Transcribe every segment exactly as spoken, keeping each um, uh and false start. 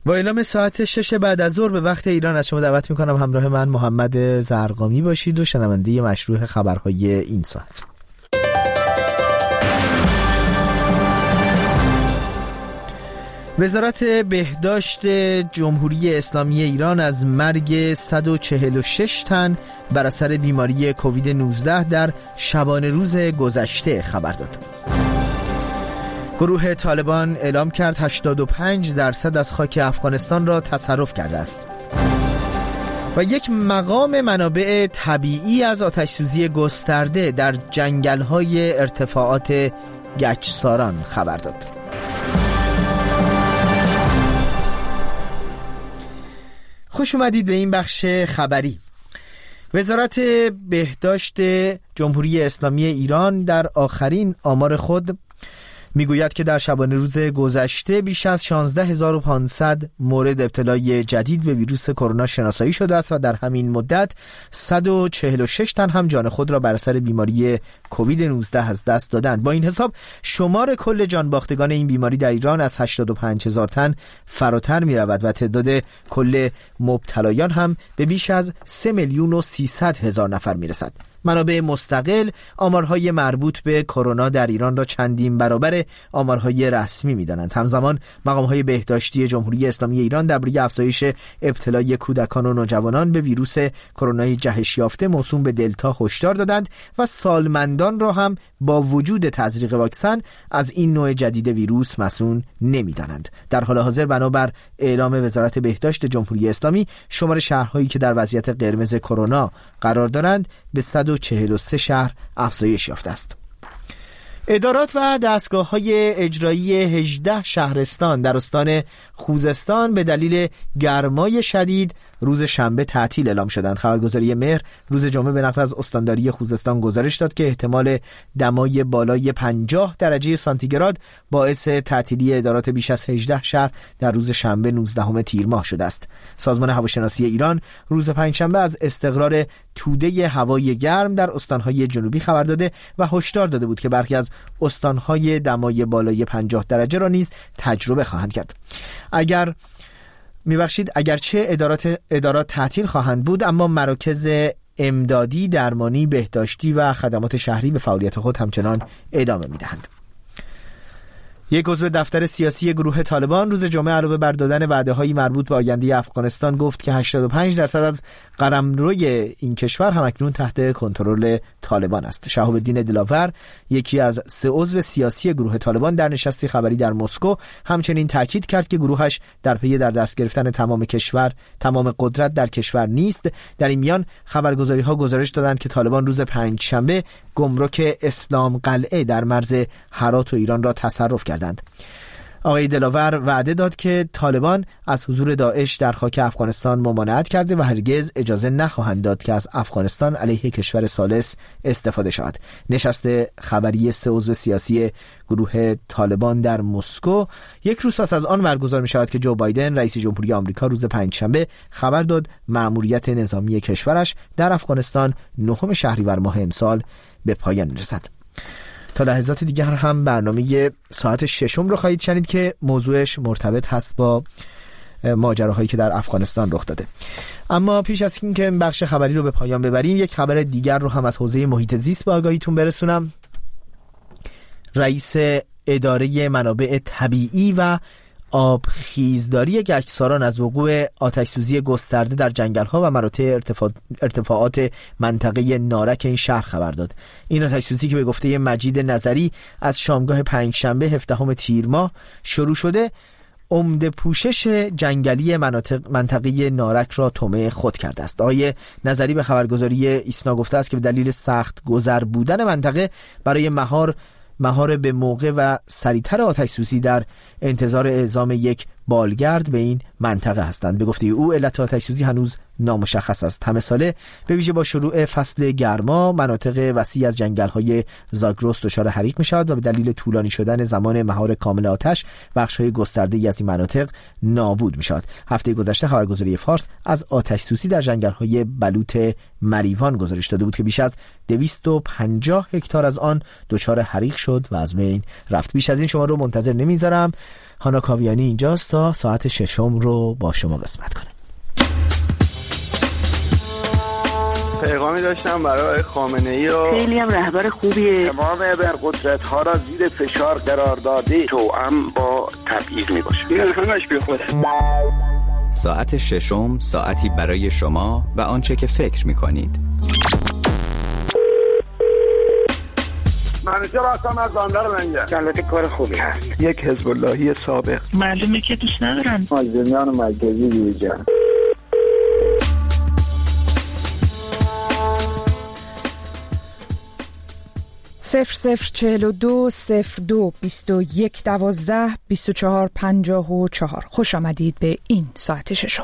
با اعلام ساعت شش بعد از ظهر به وقت ایران از شما دعوت میکنم همراه من محمد زرقامی باشید و شنونده مشروع خبرهای این ساعت. وزارت بهداشت جمهوری اسلامی ایران از مرگ صد و چهل و شش تن بر اثر بیماری کووید نوزده در شبانه روز گذشته خبر داد. گروه طالبان اعلام کرد هشتاد و پنج درصد از خاک افغانستان را تصرف کرده است. و یک مقام منابع طبیعی از آتش‌سوزی گسترده در جنگل‌های ارتفاعات گچساران خبر داد. خوش اومدید به این بخش خبری. وزارت بهداشت جمهوری اسلامی ایران در آخرین آمار خود میگوید که در شبانه روز گذشته بیش از شانزده هزار و پانصد مورد ابتلای جدید به ویروس کرونا شناسایی شده است و در همین مدت صد و چهل و شش تن هم جان خود را بر اثر بیماری کووید نوزده از دست دادند. با این حساب شمار کل جان باختگان این بیماری در ایران از هشتاد و پنج هزار تن فراتر می رود و تعداد کل مبتلایان هم به بیش از سه میلیون و سیصد هزار نفر می رسد. منابع مستقل آمارهای مربوط به کرونا در ایران را چندین برابر آمارهای رسمی می‌دانند. همزمان مقام‌های بهداشتی جمهوری اسلامی ایران درباره افزایش ابتلای کودکان و نوجوانان به ویروس کرونا جهش یافته موسوم به دلتا هشدار دادند و سالمندان را هم با وجود تزریق واکسن از این نوع جدید ویروس مسئول نمی‌دانند. در حال حاضر بنابر اعلام وزارت بهداشت جمهوری اسلامی شمار شهرهایی که در وضعیت قرمز کرونا قرار دارند به صد و چهل و سه شهر افزایش یافته است. ادارات و دستگاه‌های اجرایی هجده شهرستان در استان خوزستان به دلیل گرمای شدید روز شنبه تعطیل اعلام شدند. خبرگزاری مهر روز جمعه به نقل از استانداری خوزستان گزارش داد که احتمال دمای بالای پنجاه درجه سانتیگراد باعث تعطیلی ادارات بیش از هجده شهر در روز شنبه نوزدهم تیر ماه شده است. سازمان هواشناسی ایران روز پنجشنبه از استقرار توده هوای گرم در استانهای جنوبی خبر داده و هشدار داده بود که برخی از استانهای دمای بالای پنجاه درجه را نیز تجربه خواهند کرد. اگر میبخشید اگرچه ادارات ادارات تعطیل خواهند بود، اما مراکز امدادی، درمانی، بهداشتی و خدمات شهری به فعالیت خود همچنان ادامه میدهند. یک عضو دفتر سیاسی گروه طالبان روز جمعه علاوه بر دادن وعده‌های مربوط به آینده افغانستان گفت که هشتاد و پنج درصد از قلمروی این کشور همکنون تحت کنترل طالبان است. شهاب الدین دلاور، یکی از سه عضو سیاسی گروه طالبان، در نشستی خبری در مسکو همچنین تاکید کرد که گروهش در پی در دست گرفتن تمام کشور تمام قدرت در کشور نیست. در این میان خبرگزاری‌ها گزارش دادند که طالبان روز پنجشنبه گمرک اسلام قلعه در مرز هرات و ایران را تصرف کرد. آقای دلاور وعده داد که طالبان از حضور داعش در خاک افغانستان ممانعت کرده و هرگز اجازه نخواهند داد که از افغانستان علیه کشور ثالث استفاده شود. نشست خبری سه عضو سیاسی گروه طالبان در مسکو یک روز پس از آن برگزار می شود که جو بایدن رئیس جمهوری آمریکا روز پنجشنبه خبر داد مأموریت نظامی کشورش در افغانستان نهم شهریور ماه امسال به پایان رسد. تا لحظات دیگر هم برنامه ساعت ششم رو خواهید شنید که موضوعش مرتبط هست با ماجراهایی که در افغانستان رخ داده. اما پیش از اینکه این بخش خبری رو به پایان ببریم، یک خبر دیگر رو هم از حوزه محیط زیست به آگاهیتون برسونم. رئیس اداره منابع طبیعی و آبخیزداری گچساران از وقوع آتش‌سوزی گسترده در جنگل‌ها و مراتع ارتفاع ارتفاعات منطقه نارک این شهر خبر داد. این آتش‌سوزی که به گفته مجید نظری از شامگاه پنجشنبه هفدهم تیر ماه شروع شده، عمده پوشش جنگلی مناطق منطقه نارک را طمع خود کرده است. آقای نظری به خبرگزاری ایسنا گفته است که به دلیل سخت گذر بودن منطقه برای مهار مهار به موقع و سریعتر آتش‌سوزی در انتظار اعزام یک بالگرد به این منطقه هستند. به گفته او علت آتش‌سوزی هنوز نامشخص است. همه ساله به ویژه با شروع فصل گرما مناطق وسیع از جنگل‌های زاگرس دچار حریق می‌شود و به دلیل طولانی شدن زمان مهار کامل آتش بخش‌های گسترده‌ای از این مناطق نابود می‌شود. هفته گذشته خبرگزاری فارس از آتش سوزی در جنگل‌های بلوط مریوان گزارش داده بود که بیش از دویست و پنجاه هکتار از آن دچار حریق شد و از بین رفت. بیش از این شما رو منتظر نمیذارم. هانا کاویانی اینجاست تا ساعت ششم رو با شما قسمت کنه. پیغامی داشتم برای خامنه‌ای و خیلی هم رهبر خوبیه. تمام ابرقدرت ها را زیر فشار قرار داده، توأم با تبعیض می باشه. این همش بی خوده. ساعت ششم، ساعتی برای شما و آنچه که فکر می کنید. منوچه راستم از باندر منگه البته کار خوبی هست. یک حزب اللهی سابق. معلومه که دوست ندارن مازدمیان مرکزی دیویجان. صفر صفر چهل و دو صفر دو بیست و یک دوازده بیست و چهار پنجاه و چهار. خوش آمدید به این ساعت ششم.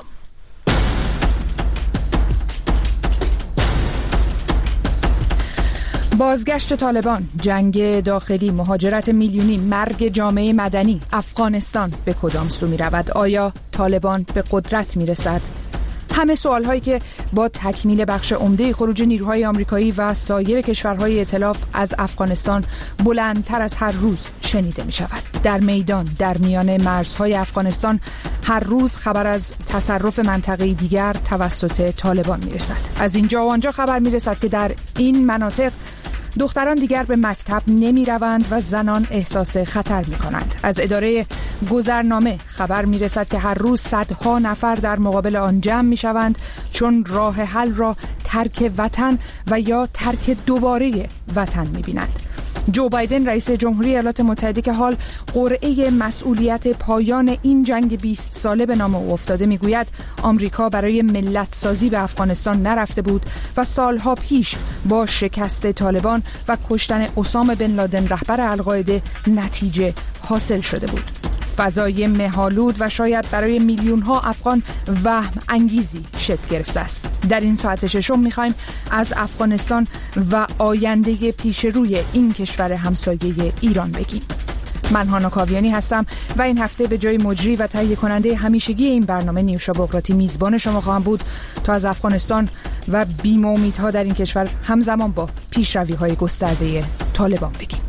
بازگشت طالبان، جنگ داخلی، مهاجرت میلیونی، مرگ جامعه مدنی، افغانستان به کدام سو می رود؟ آیا طالبان به قدرت می رسد؟ همه سوال هایی که با تکمیل بخش عمده خروج نیروهای آمریکایی و سایر کشورهای ائتلاف از افغانستان بلندتر از هر روز شنیده می شود. در میدان، در میان مرزهای افغانستان هر روز خبر از تصرف منطقه دیگر توسط طالبان می رسد. از اینجا و آنجا خبر می رسد که در این مناطق دختران دیگر به مکتب نمی روند و زنان احساس خطر می کنند. از اداره گذرنامه خبر می رسد که هر روز صدها نفر در مقابل آن جمع می شوند چون راه حل را ترک وطن و یا ترک دوباره وطن می بینند. جو بایدن رئیس جمهوری ایالات متحده که حال قرعه مسئولیت پایان این جنگ بیست ساله به نام او افتاده میگوید آمریکا برای ملت سازی به افغانستان نرفته بود و سالها پیش با شکست طالبان و کشتن اسامه بن لادن رهبر القاعده نتیجه حاصل شده بود. فضای مه‌آلود و شاید برای میلیون ها افغان وهم انگیزی شکل گرفته است. در این ساعت ششم می‌خوایم از افغانستان و آینده پیش روی این کشور همسایه ایران بگیم. من هانا کاویانی هستم و این هفته به جای مجری و تهیه کننده همیشگی این برنامه نیوشا بغراتی میزبان شما خواهم بود تا از افغانستان و بیم و امیدها در این کشور همزمان با پیشروی‌های گسترده طالبان بگیم.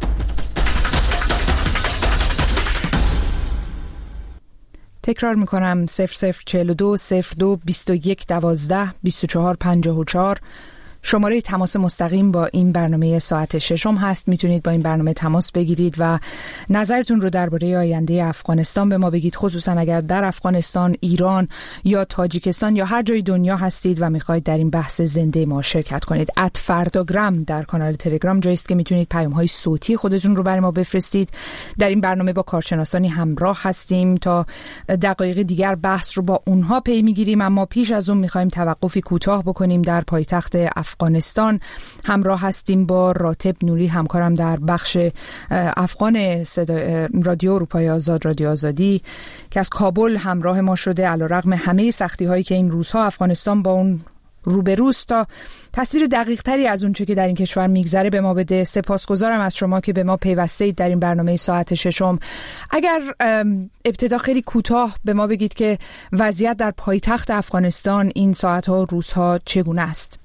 تکرار میکنم صفر صفر چهل و دو صفر دو بیست و یک دوازده بیست و چهار پنجاه و چهار شماره تماس مستقیم با این برنامه ساعت ششم هست. میتونید با این برنامه تماس بگیرید و نظرتون رو درباره آینده افغانستان به ما بگید، خصوصا اگر در افغانستان، ایران یا تاجیکستان یا هر جای دنیا هستید و میخواید در این بحث زنده ما شرکت کنید. ات فرداگرام در کانال تلگرام جایی است که میتونید پیام‌های صوتی خودتون رو برای ما بفرستید. در این برنامه با کارشناسانی همراه هستیم تا دقایق دیگر بحث رو با اونها پی میگیریم، اما پیش از اون میخوایم توقفی کوتاه بکنیم در پایتخت افغانستان. همراه هستیم با راتب نوری، همکارم در بخش افغان رادیو اروپای آزاد، رادیو آزادی، که از کابل همراه ما شده علیرغم همه سختی هایی که این روزها افغانستان با اون روبروست تا تصویر دقیق تری از اون چه که در این کشور میگذره به ما بده. سپاسگزارم از شما که به ما پیوسته اید در این برنامه ساعت ششم. اگر ابتدا خیلی کوتاه به ما بگید که وضعیت در پایتخت افغانستان این ساعتها و روزها چگونه است؟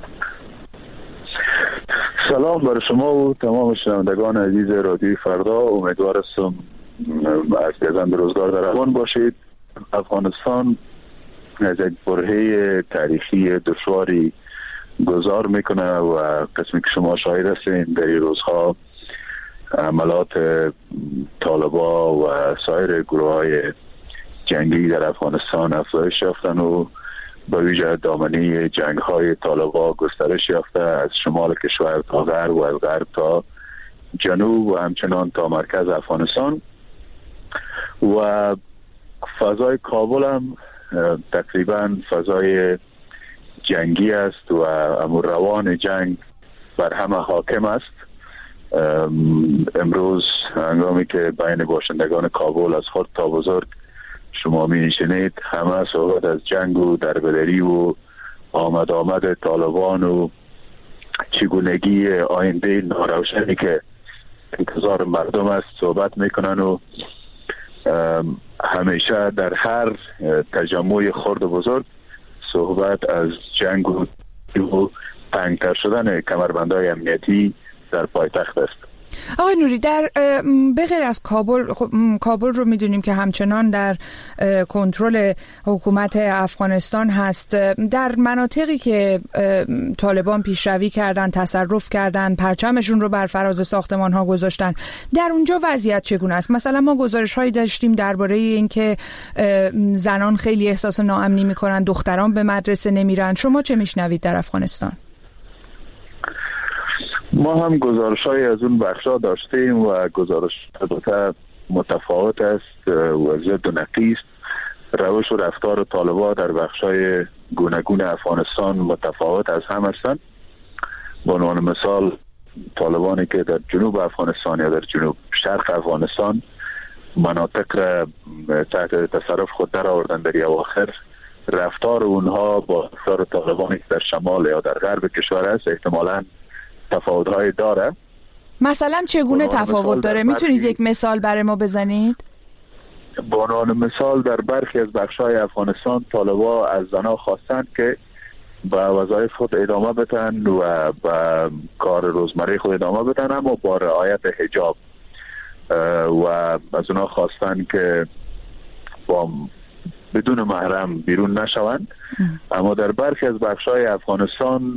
سلام بر شما و تمام شنوندگان عزیز رادیوی فردا. امیدوار هستم از گزند روزگار در افغان باشید. افغانستان از یک برهه تاریخی دشواری گذار میکنه و قسمی که شما شاهد هستین در این روزها عملات طالبا و سایر گروه های جنگی در افغانستان افزایش یافتن و با ویژه دامنه جنگ های طالبا گسترش یافته از شمال کشور تا غرب و از غرب تا جنوب و همچنان تا مرکز افغانستان. و فضای کابل هم تقریبا فضای جنگی است و امور روان جنگ بر همه حاکم است. امروز هنگامی که بین باشندگان کابل از خرد تا بزرگ شما می نشینید، همه صحبت از جنگ و دربدری و آمد آمد طالبان و چگونگی آینده ناروشنی که انتظار مردم است صحبت میکنن و همیشه در هر تجمع خرد و بزرگ صحبت از جنگ و تنگتر شدن کمربندهای امنیتی در پایتخت است. آقای نوری، در بغیر از کابل، کابل رو میدونیم که همچنان در کنترل حکومت افغانستان هست. در مناطقی که طالبان پیشروی کردن، تصرف کردن، پرچمشون رو بر فراز ساختمان ها گذاشتن، در اونجا وضعیت چگونه است؟ مثلا ما گزارش هایی داشتیم درباره اینکه زنان خیلی احساس ناامنی میکنن، دختران به مدرسه نمیرن. شما چه میشنوید در افغانستان؟ ما هم گزارش‌های از اون بخشا داشتیم و گزارش البته متفاوت است و ضد و نقیض. روش و رفتار طالبان در بخشای گوناگون افغانستان متفاوت از هم هستند. به عنوان مثال طالبانی که در جنوب افغانستان یا در جنوب شرق افغانستان مناطق را تحت تصرف خود در آوردن در اواخر، رفتار اونها با رفتار طالبانی که در شمال یا در غرب کشور است احتمالاً تفاوت‌های داره. مثلا چگونه تفاوت داره؟ میتونید یک مثال برای ما بزنید؟ به عنوان مثال در برخی از بخش‌های افغانستان طالبان از زنها خواستند که به وظایف خود ادامه بدن و به کار روزمره خود ادامه بدن، اما با رعایت حجاب، و از اونها خواستند که با بدون محرم بیرون نشوند. اما در برخی از بخش‌های افغانستان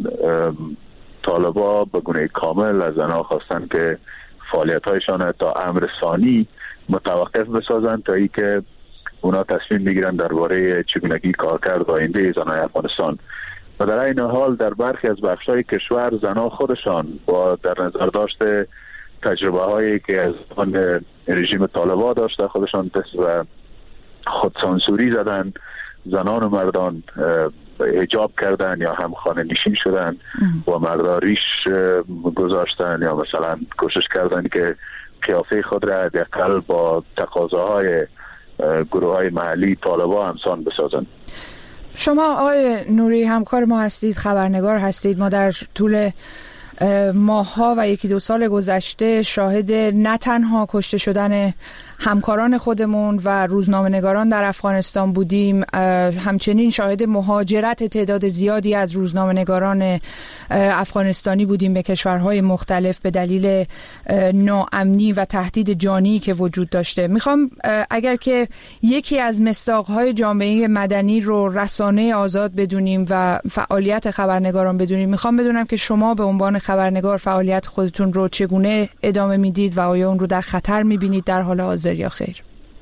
طالبا به گونه کامل از آنها خواستن که فعالیت‌هایشان تا امر ثانی متوقف بسازند تا ای که اونا تصمیم بگیرن درباره چگونگی کارکرد آینده زنان افغانستان. و در این حال در برخی از بخش‌های کشور زنان خودشان با در نظر داشته تجربه هایی که از آن رژیم طالبا داشته خودشان دست و خودسانسوری زدن، زنان و مردان حجاب کردن یا هم خانه نشین شدن و مردان ریش گذاشتن یا مثلا کوشش کردن که قیافه خود را حداقل با تقاضاهای گروه های محلی طالبان همسان بسازن. شما آقای نوری همکار ما هستید، خبرنگار هستید. ما در طول ماه‌ها و یکی دو سال گذشته شاهد نه تنها کشته شدن همکاران خودمون و روزنامه‌نگاران در افغانستان بودیم، همچنین شاهد مهاجرت تعداد زیادی از روزنامه‌نگاران افغانستانی بودیم به کشورهای مختلف به دلیل ناامنی و تهدید جانی که وجود داشته. میخوام اگر که یکی از مصداق‌های جامعه مدنی رو رسانه آزاد بدونیم و فعالیت خبرنگاران بدونیم، میخوام بدونم که شما به عنوان خبرنگار فعالیت خودتون رو چگونه ادامه میدید و آیا اون رو در خطر میبینید در حال حاضر یا خیر؟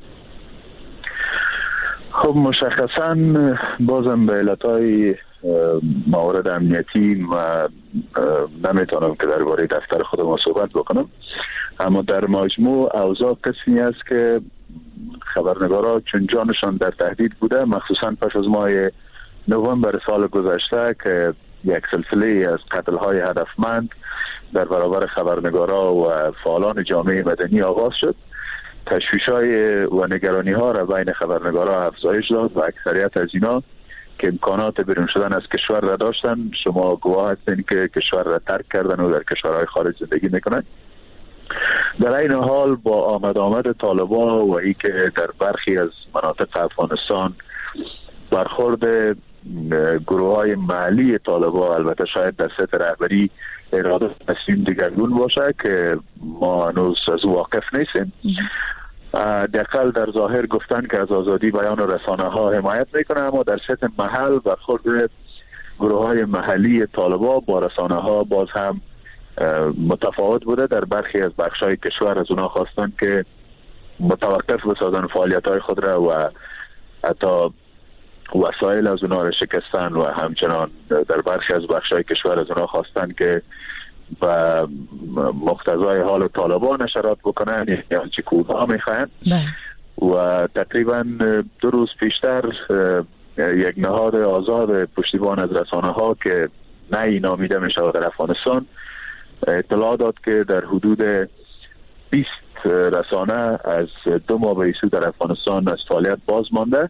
خب مشخصاً بازم به علتهای موارد امنیتی و نمیتونم که درباره دفتر خودم صحبت بکنم، اما در مجموع اوضاع قسمی است که خبرنگارا چون جانشان در تهدید بوده، مخصوصاً پس از ماه نوامبر سال گذشته که یک سلسله از قتل‌های هدفمند در برابر خبرنگارا و فعالان جامعه مدنی آغاز شد. تشویش‌های و نگرانی‌ها را بین خبرنگارا افزایش داد و اکثریت از اینا که امکانات بیرون شدن از کشور را داشتن، شما گواه هستین که کشور را ترک کردن و در کشورهای خارج زندگی میکنن. در این حال با آمد آمد طالبان و ای که در برخی از مناطق افغانستان برخورد گروه های محلی طالبان، البته شاید در سطح رهبری اراده تصمیم دیگرگون باشه که ما هنوز از واقف نیستیم، دقیقاً در ظاهر گفتن که از آزادی بیان و رسانه ها حمایت میکنه، اما در سطح محل برخورد گروه های محلی طالبان با رسانه ها باز هم متفاوت بوده. در برخی از بخش های کشور از اونا خواستن که متوقف بسازن فعالیت های خود را و حتی وسایل از اونا را شکستن و همچنان در برخی از بخش‌های کشور از اونا خواستن که با مقتضای حال طالبان نشرات بکنن یا چی کودها میخواهن. و تقریبا دو روز پیشتر یک نهاد آزاد پشتیبان از رسانه ها که نهی نامیده می شود در افغانستان اطلاع داد که در حدود بیست رسانه از دو ماه به این سو در افغانستان از فعالیت باز مانده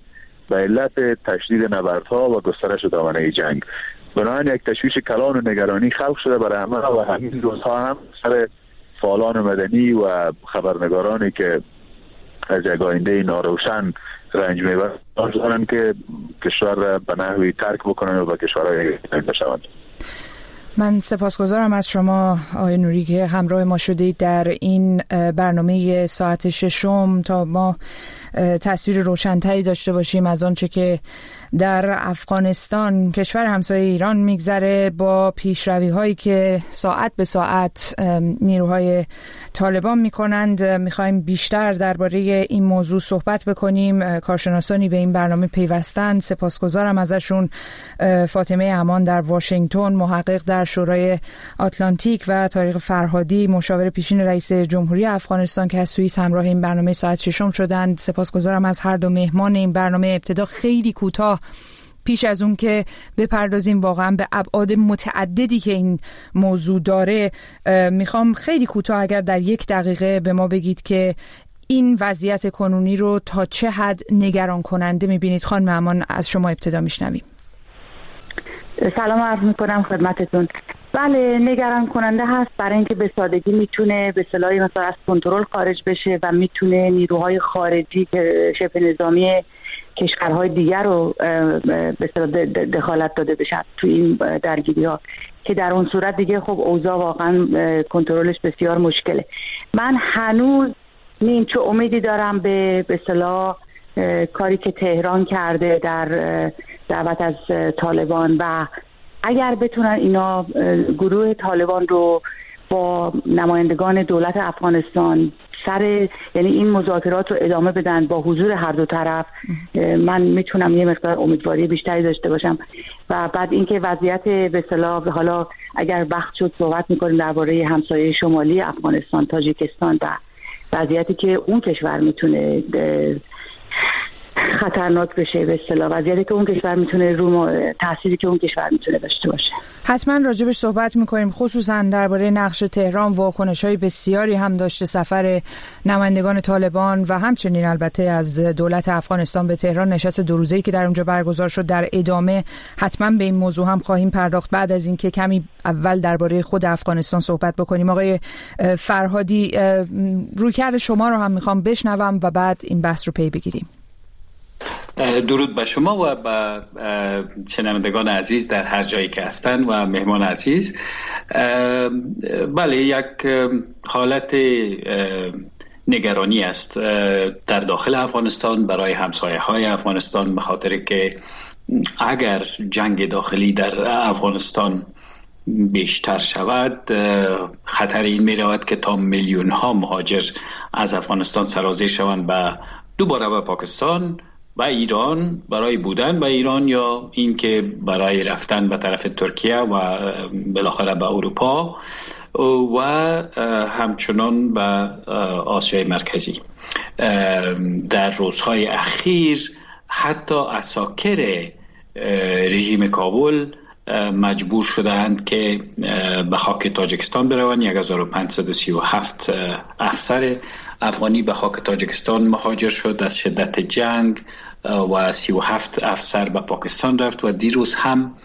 به علت تشدید نبردها و گسترش دامنه جنگ. بنابراین یک تشویش کلان و نگرانی خلق شده برای همه و همین روزها هم سر فعالان مدنی و خبرنگارانی که از یک آینده ناروشن رنج میبرند که کشور را به نحوی ترک بکنند و به کشورهای دیگر بشوند. من سپاسگزارم از شما آقای نوری که همراه ما شدید در این برنامه ساعت ششم تا ما تصویر روشن‌تری داشته باشیم از آنچه که در افغانستان کشور همسایه ایران میگذره با پیشروی هایی که ساعت به ساعت نیروهای طالبان میکنند. میخوایم بیشتر درباره این موضوع صحبت بکنیم. کارشناسانی به این برنامه پیوستند. سپاسگزارم ازشون. فاطمه امان در واشنگتن، محقق در شورای آتلانتیک، و طارق فرهادی، مشاور پیشین رئیس جمهوری افغانستان که از سوئیس همراه این برنامه ساعت ششم شدند. سپاسگزارم از هر دو مهمان این برنامه. ابتدا خیلی کوتاه پیش از اون که بپردازیم واقعا به ابعاد متعددی که این موضوع داره، میخوام خیلی کوتاه اگر در یک دقیقه به ما بگید که این وضعیت کنونی رو تا چه حد نگران کننده میبینید. خانم امان از شما ابتدا میشنویم. سلام عرض میکنم خدمتتون. بله، نگران کننده هست برای اینکه به سادگی میتونه به اصطلاح مثلا از کنترل خارج بشه و میتونه نیروهای خارجی که شبه نظامی کشورهای دیگر رو به اصطلاح دخالت داده بشه تو این درگیری ها، که در اون صورت دیگه خب اوضاع واقعا کنترلش بسیار مشکله. من هنوز نیمچه امیدی دارم به به اصطلاح کاری که تهران کرده در دعوت از طالبان، و اگر بتونن اینا گروه طالبان رو با نمایندگان دولت افغانستان سر یعنی این مذاکرات رو ادامه بدن با حضور هر دو طرف، من میتونم یه مقدار امیدواری بیشتری داشته باشم. و بعد اینکه وضعیت به اصطلاح حالا اگر وقت شد صحبت میکنیم درباره همسایه شمالی افغانستان، تاجیکستان، و وضعیتی که اون کشور میتونه خطرناک بشه، به اصطلاح وضعیتی که اون کشور میتونه رو تأثیری که اون کشور میتونه داشته باشه. حتما راجبش صحبت میکنیم، خصوصا درباره نقش تهران. واکنش‌های بسیاری هم داشته سفر نمایندگان طالبان و همچنین البته از دولت افغانستان به تهران. نشست دو روزه‌ای که در اونجا برگزار شد. در ادامه حتما به این موضوع هم خواهیم پرداخت بعد از اینکه کمی اول درباره خود افغانستان صحبت بکنیم. آقای فرهادی، رویکرد شما رو هم میخوام بشنوم و بعد این بحث رو پی بگیریم. درود به شما و به شنوندگان عزیز در هر جایی که هستند و مهمان عزیز. بله، یک حالت نگرانی است در داخل افغانستان برای همسایه های افغانستان، به خاطر که اگر جنگ داخلی در افغانستان بیشتر شود، خطر این می رود که تا میلیون ها مهاجر از افغانستان سرازیر شوند و دوباره به پاکستان و ایران برای بودن به ایران یا اینکه برای رفتن به طرف ترکیه و بالاخره به اروپا و همچنان به آسیای مرکزی. در روزهای اخیر حتی عساکر رژیم کابل مجبور شدند که به خاک تاجیکستان بروند. یک هزار و پانصد و سی و هفت افسر افغانی به خاک تاجیکستان مهاجر شد از شدت جنگ و سی و هفت افسر به پاکستان رفت و دیروز هم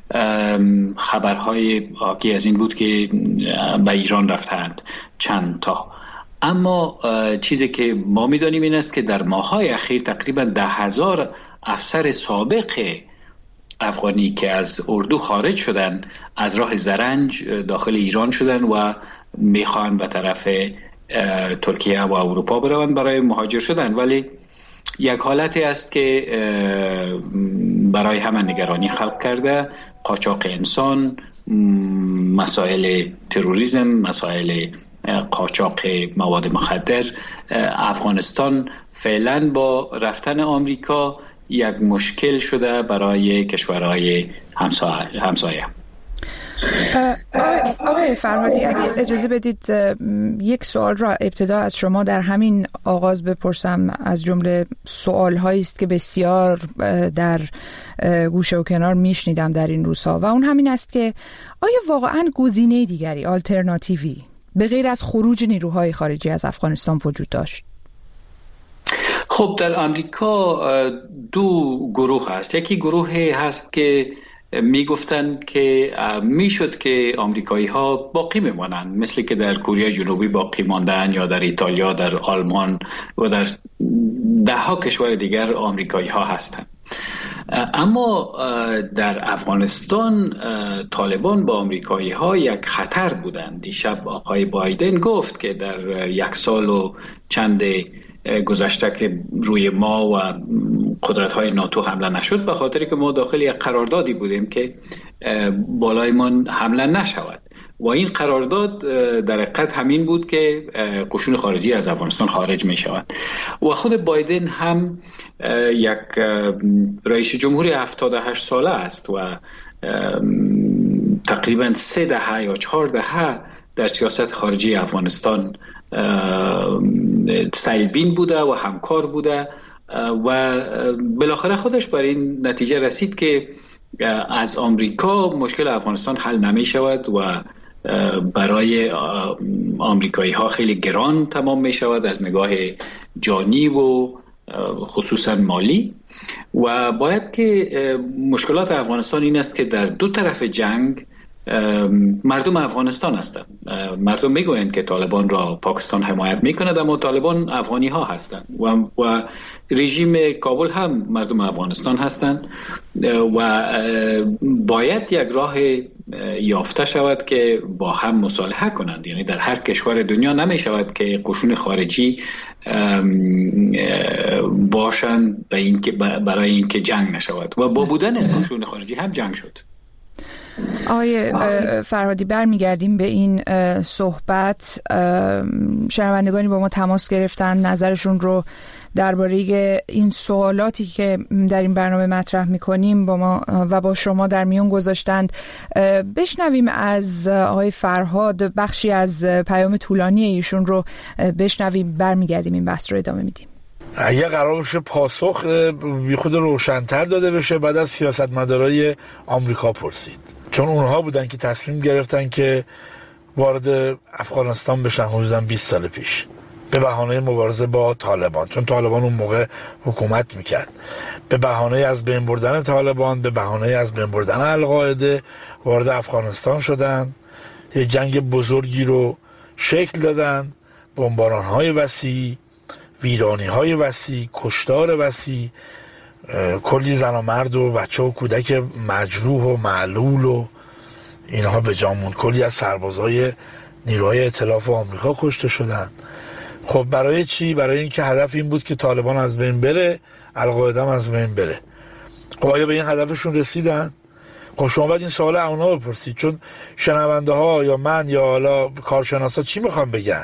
خبرهای حاکی از این بود که به ایران رفتند چند تا. اما چیزی که ما میدانیم این است که در ماه‌های اخیر تقریبا ده هزار افسر سابق افغانی که از اردو خارج شدن از راه زرنج داخل ایران شدن و میخوان به طرف ترکیه و اروپا بروند برای مهاجر شدن. ولی یک حالتی است که برای همه نگرانی خلق کرده. قاچاق انسان، مسائل تروریسم، مسائل قاچاق مواد مخدر. افغانستان فعلا با رفتن آمریکا یک مشکل شده برای کشورهای همسایه. آقای فرهادی، اگه اجازه بدید یک سوال را ابتدا از شما در همین آغاز بپرسم، از جمله سوال هایی است که بسیار در گوشه و کنار میشنیدم در این روزها، و اون همین است که آیا واقعا گزینه دیگری، آلترناتیوی به غیر از خروج نیروهای خارجی از افغانستان وجود داشت؟ خب در آمریکا دو گروه هست. یکی گروه هست که میگفتن که میشد که آمریکایی ها باقی میمانند، مثل که در کره جنوبی باقی ماندن یا در ایتالیا، در آلمان و در ده ها کشور دیگر آمریکایی ها هستند. اما در افغانستان طالبان با آمریکایی ها یک خطر بودند. دیشب آقای بایدن گفت که در یک سال و چند گذشته که روی ما و قدرت های ناتو حمله نشد، به خاطر که ما داخل یک قراردادی بودیم که بالای ما حمله نشود و این قرارداد در حقیقت همین بود که قشون خارجی از افغانستان خارج می شود. و خود بایدن هم یک رئیس جمهوری هفتاد و هشت ساله است و تقریبا سه دهه یا چهار دهه در سیاست خارجی افغانستان سعیبین بوده و همکار بوده و بالاخره خودش بر این نتیجه رسید که از آمریکا مشکل افغانستان حل نمی شود و برای آمریکایی ها خیلی گران تمام می شود از نگاه جانی و خصوصا مالی. و باید که مشکلات افغانستان این است که در دو طرف جنگ مردم افغانستان هستند. مردم میگویند که طالبان را پاکستان حمایت میکند، اما طالبان افغانی ها هستند و, و رژیم کابل هم مردم افغانستان هستند و باید یک راه یافته شود که با هم مصالحه کنند. یعنی در هر کشور دنیا نمی شود که قشون خارجی باشند برای اینکه جنگ نشود و با بودن قشون خارجی هم جنگ شد. آقای فرهادی برمیگردیم به این صحبت. شنوندگانی با ما تماس گرفتن، نظرشون رو درباره این سوالاتی که در این برنامه مطرح میکنیم با ما و با شما در میون گذاشتند. بشنویم از آقای فرهاد بخشی از پیام طولانی ایشون رو بشنویم، برمیگردیم این بحث رو ادامه میدیم. اگه قرار بشه پاسخ بی خود روشن‌تر داده بشه بعد از سیاستمدارای آمریکا پرسید، چون اونها بودن که تصمیم گرفتن که وارد افغانستان بشن حدوداً بیست سال پیش به بهانه مبارزه با طالبان، چون طالبان اون موقع حکومت میکرد. به بهانه از بین بردن طالبان، به بهانه از بین بردن القاعده وارد افغانستان شدن، یه جنگ بزرگی رو شکل دادن، بمباران‌های وسیع، ویرانی‌های وسیع، کشتار وسیع، کلی زن و مرد و بچه و کودک مجروح و معلول و اینها به جامون، کلی از سربازهای نیروهای ائتلاف و آمریکا کشته شدن. خب برای چی؟ برای اینکه هدف این بود که طالبان از بین بره، القاعده هم از بین بره. خب آیا به این هدفشون رسیدن؟ خب شما باید این سوال اونا بپرسید، چون شنونده ها یا من یا حالا کارشناسا چی میخوان بگن؟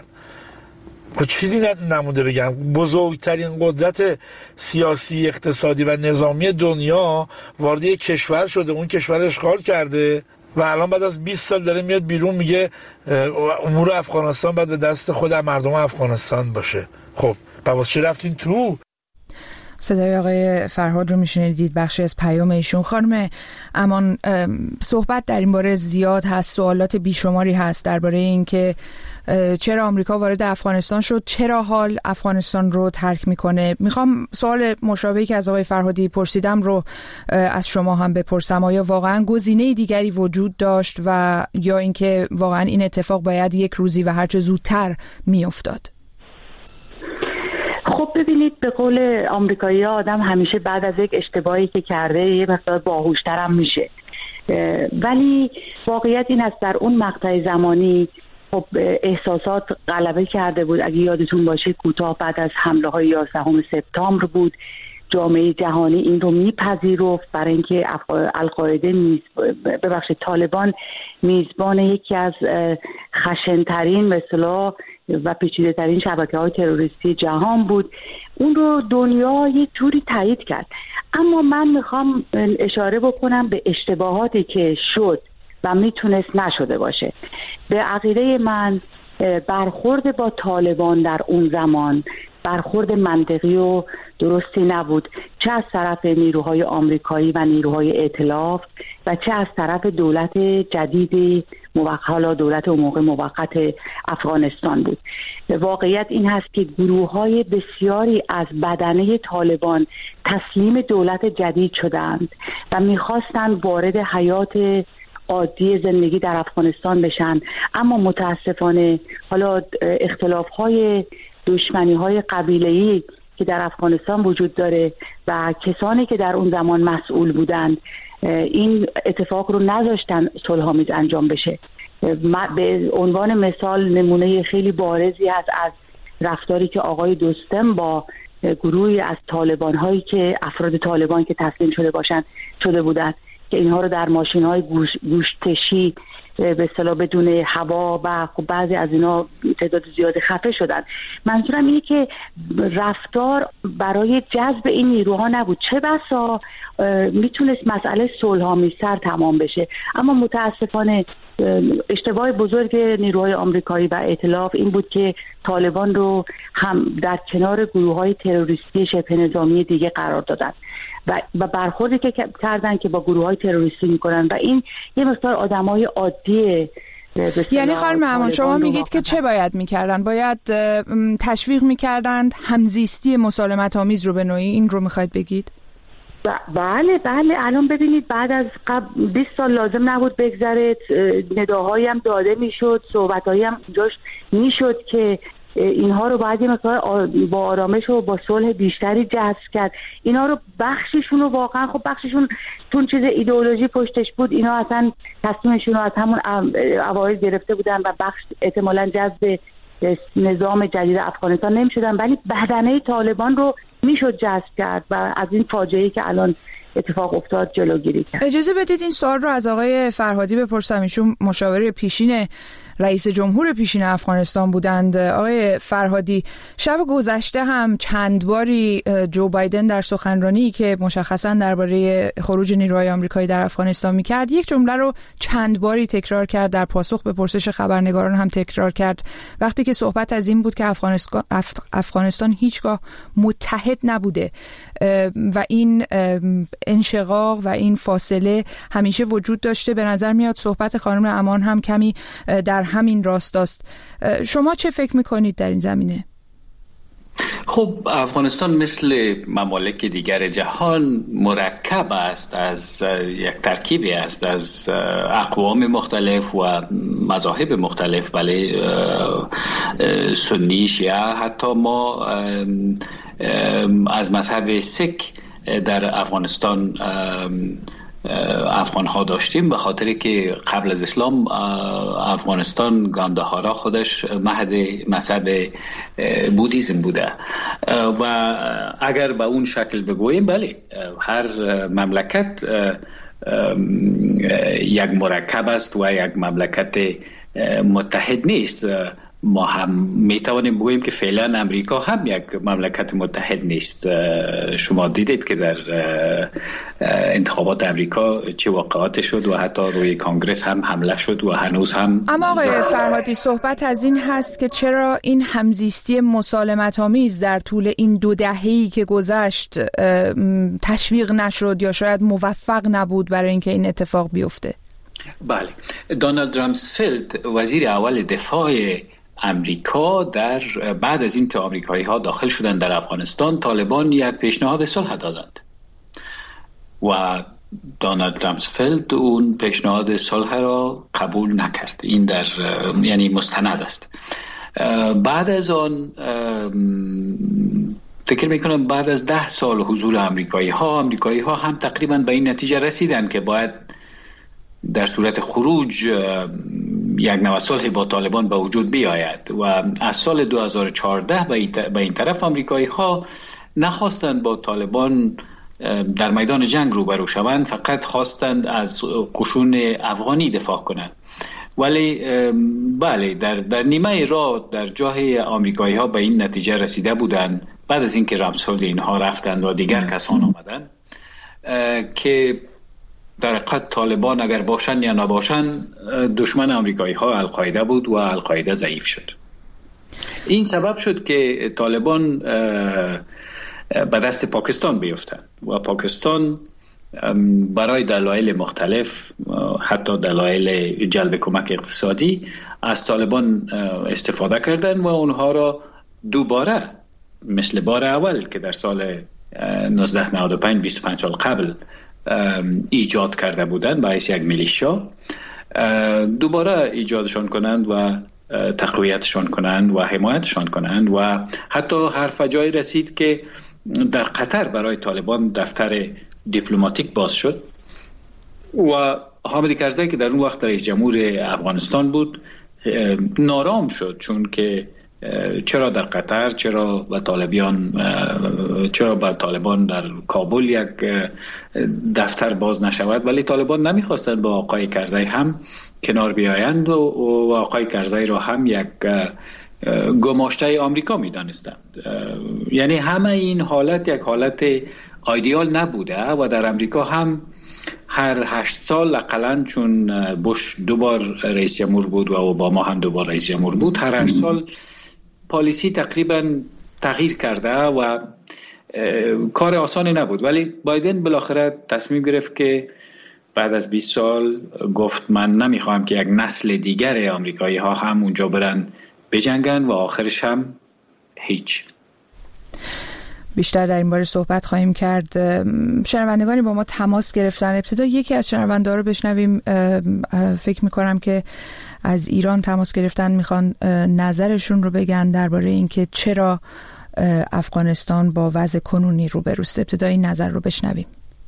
خب چیزی نمونده بگن. بزرگترین قدرت سیاسی، اقتصادی و نظامی دنیا وارد یک کشور شده، اون کشور اشغال کرده و الان بعد از بیست سال داره میاد بیرون میگه امور افغانستان باید به دست خود مردم افغانستان باشه. خب باز چه رفتین تو؟ صدای آقای فرهاد رو میشنیدید، بخشی از پیام ایشون. خانم امان، صحبت در این باره زیاد هست، سوالات بیشماری هست درباره این که چرا آمریکا وارد افغانستان شد، چرا حال افغانستان رو ترک میکنه. میخوام سوال مشابهی که از آقای فرهادی پرسیدم رو از شما هم بپرسم. آیا واقعا گزینه دیگری وجود داشت و یا اینکه واقعا این اتفاق باید یک روزی و هرچه زودتر میافتاد؟ خب ببینید، به قول آمریکایی‌ها آدم همیشه بعد از یک اشتباهی که کرده یه مقدار باهوش‌تر هم میشه، ولی واقعیت این است در اون مقطع زمانی خب احساسات غلبه کرده بود. اگه یادتون باشه کوتاه بعد از حمله های یازدهم سپتامبر بود، جامعه جهانی این رو میپذیرفت برای اینکه القاعده میز... ببخشید طالبان میزبان یکی از خشن‌ترین به اصطلاح و پیچیده ترین شبکه های تروریستی جهان بود. اون رو دنیا یک جوری تایید کرد. اما من میخوام اشاره بکنم به اشتباهاتی که شد و میتونست نشده باشه. به عقیده من برخورد با طالبان در اون زمان برخورد منطقی و درستی نبود، چه از طرف نیروهای آمریکایی و نیروهای ائتلاف و چه از طرف دولت جدید موقت دولت اون موقع موقت افغانستان بود. واقعیت این هست که گروه‌های بسیاری از بدنه طالبان تسلیم دولت جدید شدند و می‌خواستند وارد حیات عادی زندگی در افغانستان بشن، اما متاسفانه حالا اختلاف‌های دشمنی‌های قبیله‌ای که در افغانستان وجود داره و کسانی که در اون زمان مسئول بودند این اتفاق رو نذاشتن صلح‌آمیز انجام بشه. به عنوان مثال نمونه خیلی بارزی هست از رفتاری که آقای دوستم با گروهی از طالبان هایی که افراد طالبان که تسلیم شده باشن شده بودند که اینها رو در ماشین های گوش، گوشتشی به اصطلاح بدون هوا و خب بعضی از اینا تعداد زیادی خفه شدن. منظورم اینه که رفتار برای جذب این نیروها نبود، چه بسا میتونست مسئله صلح‌آمیزتر تمام بشه، اما متاسفانه اشتباه بزرگ نیروهای آمریکایی و ائتلاف این بود که طالبان رو هم در کنار گروه‌های تروریستی شبه نظامی دیگه قرار دادن و و برخوردی که کردن که با گروه‌های تروریستی میکنن و این یه مقدار آدمای عادی. یعنی خانم امان شما میگید که چه باید میکردن؟ باید تشویق میکردند همزیستی مسالمت آمیز رو به نوعی، این رو میخواید بگید؟ بله بله الان ببینید بعد از قبل بیست سال لازم نبود بگذره، نداهایی هم داده میشد، صحبتایی هم جاش میشد که اینها رو باید یه مقدار با آرامش و با صلح بیشتری جذب کرد. اینا رو بخششون رو واقعا خب بخششون تون چیز ایدئولوژی پشتش بود، اینا اصلا تصمیمشون رو از همون اوایل گرفته بودن و بخش احتمالاً جذب نظام جدید افغانستان نمیشدن، ولی بدنه طالبان رو میشد جذب کرد و از این فاجعه‌ای که الان اتفاق افتاد جلوگیری کرد. اجازه بدید این سوال رو از آقای فرهادی بپرسم، ایشون مشاور پیشین رئیس جمهور پیشین افغانستان بودند. آقای فرهادی، شب گذشته هم چند باری جو بایدن در سخنرانی که مشخصا درباره خروج نیروهای آمریکایی در افغانستان میکرد یک جمله رو چند باری تکرار کرد، در پاسخ به پرسش خبرنگاران هم تکرار کرد، وقتی که صحبت از این بود که افغانستان افغانستان هیچگاه متحد نبوده و این انشقاق و این فاصله همیشه وجود داشته. به نظر میاد صحبت خانم امان هم کمی در همین راستاست. شما چه فکر میکنید در این زمینه؟ خب افغانستان مثل ممالک دیگر جهان مرکب است از یک ترکیبی است از اقوام مختلف و مذاهب مختلف، ولی سنی، شیعه، حتی ما از مذهب سیک در افغانستان افغان ها داشتیم، به خاطر که قبل از اسلام افغانستان گاندهارا خودش مهد مذهب بودیزم بوده و اگر به اون شکل بگوییم بله هر مملکت یک مرکب است و یک مملکت متحد نیست. ما هم میتوانیم بگوییم که فعلا امریکا هم یک مملکت متحد نیست. شما دیدید که در انتخابات امریکا چه واقعاتی شد و حتی روی کانگرس هم حمله شد و هنوز هم. اما آقای فرهادی صحبت از این هست که چرا این همزیستی مسالمت آمیز در طول این دو دهه‌ای که گذشت تشویق نشد یا شاید موفق نبود برای اینکه این اتفاق بیفته؟ بله، دونالد رامسفلد وزیر اول دفاع امریکا در بعد از این که آمریکایی ها داخل شدند در افغانستان، طالبان یک پیشنهاد صلح دادند و دونالد رامسفلد اون پیشنهاد صلح را قبول نکرد. این در یعنی مستند است. بعد از آن فکر میکنم بعد از ده سال حضور آمریکایی ها آمریکایی ها هم تقریبا به این نتیجه رسیدند که باید در صورت خروج یک نوع صلح با طالبان به وجود بیاید و از سال دو هزار و چهارده به این طرف آمریکایی ها نخواستند با طالبان در میدان جنگ روبرو شوند، فقط خواستند از قشون افغانی دفاع کنند. ولی بله در در نیمه راه در جای آمریکایی ها به این نتیجه رسیده بودند بعد از اینکه رامسفلد اینها رفتند و دیگر کسان آمدند که در حقیقت طالبان اگر باشن یا نباشن دشمن آمریکایی ها القاعده بود و القاعده ضعیف شد. این سبب شد که طالبان به دست پاکستان بیفتند و پاکستان برای دلایل مختلف، حتی دلایل جلب کمک اقتصادی، از طالبان استفاده کردن و اونها را دوباره مثل بار اول که در سال نوزده نود و پنج بیست و پنج سال قبل ایجاد کرده بودند با حیث یک میلیشیا، دوباره ایجادشان کنند و تقویتشان کنند و حمایتشان کنند و حتی حرف جای رسید که در قطر برای طالبان دفتر دیپلماتیک باز شد و حامد کرزی که در اون وقت رئیس جمهور افغانستان بود نارام شد، چون که چرا در قطر، چرا با طالبان چرا با طالبان در کابل یک دفتر باز نشود. ولی طالبان نمیخواستند با آقای کرزی هم کنار بیایند و آقای کرزی را هم یک گماشته آمریکا میدانستند. یعنی همه این حالت یک حالت ایدئال نبوده و در امریکا هم هر هشت سال اقلن، چون بوش دوبار رئیس جمهور بود و اوباما هم دوبار رئیس جمهور بود، هر هشت سال پالیسی تقریبا تغییر کرده و کار آسانی نبود. ولی بایدن بالاخره تصمیم گرفت که بعد از بیست سال گفت من نمیخوام که یک نسل دیگر آمریکایی ها هم اونجا برن بجنگن و آخرش هم هیچ. بیشتر در این باره صحبت خواهیم کرد. شنوندگانی با ما تماس گرفتن. ابتدا یکی از شنونده‌ها رو بشنویم. فکر می‌کنم که از ایران تماس گرفتن، میخوان نظرشون رو بگن درباره اینکه چرا افغانستان با وضع کنونی روبروست. ابتدا این نظر رو بشنویم.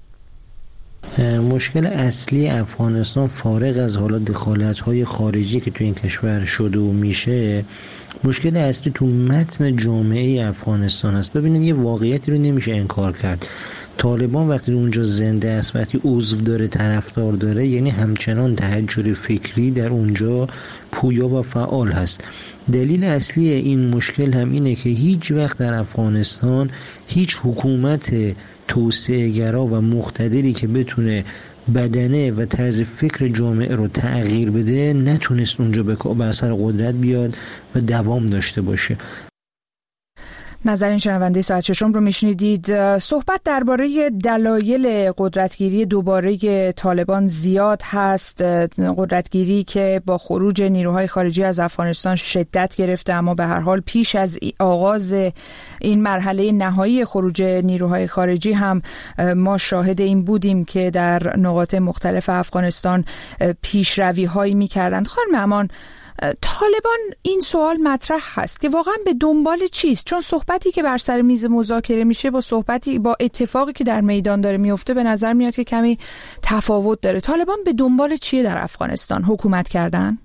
مشکل اصلی افغانستان فارغ از حالا دخالت‌های خارجی که تو این کشور شده و میشه، مشکل اصلی تو متن جامعه افغانستان است. ببینید یه واقعیتی رو نمیشه انکار کرد. طالبان وقتی اونجا زنده است، وقتی عضو داره، طرفدار داره، یعنی همچنان تحجر فکری در اونجا پویا و فعال هست. دلیل اصلی این مشکل هم اینه که هیچ وقت در افغانستان هیچ حکومت توسعه گرا و مقتدری که بتونه بدنه و طرز فکر جامعه رو تغییر بده نتونست اونجا به اثر قدرت بیاد و دوام داشته باشه. نظر این شنونده ساعت ششم رو میشنیدید. صحبت درباره دلایل قدرتگیری دوباره طالبان زیاد هست. قدرتگیری که با خروج نیروهای خارجی از افغانستان شدت گرفته، اما به هر حال پیش از آغاز این مرحله نهایی خروج نیروهای خارجی هم ما شاهد این بودیم که در نقاط مختلف افغانستان پیشروی هایی میکردند. خانم امان، طالبان این سوال مطرح هست که واقعا به دنبال چیست؟ چون صحبتی که بر سر میز مذاکره میشه با صحبتی با اتفاقی که در میدان داره میفته به نظر میاد که کمی تفاوت داره. طالبان به دنبال چیه در افغانستان؟ حکومت کردن؟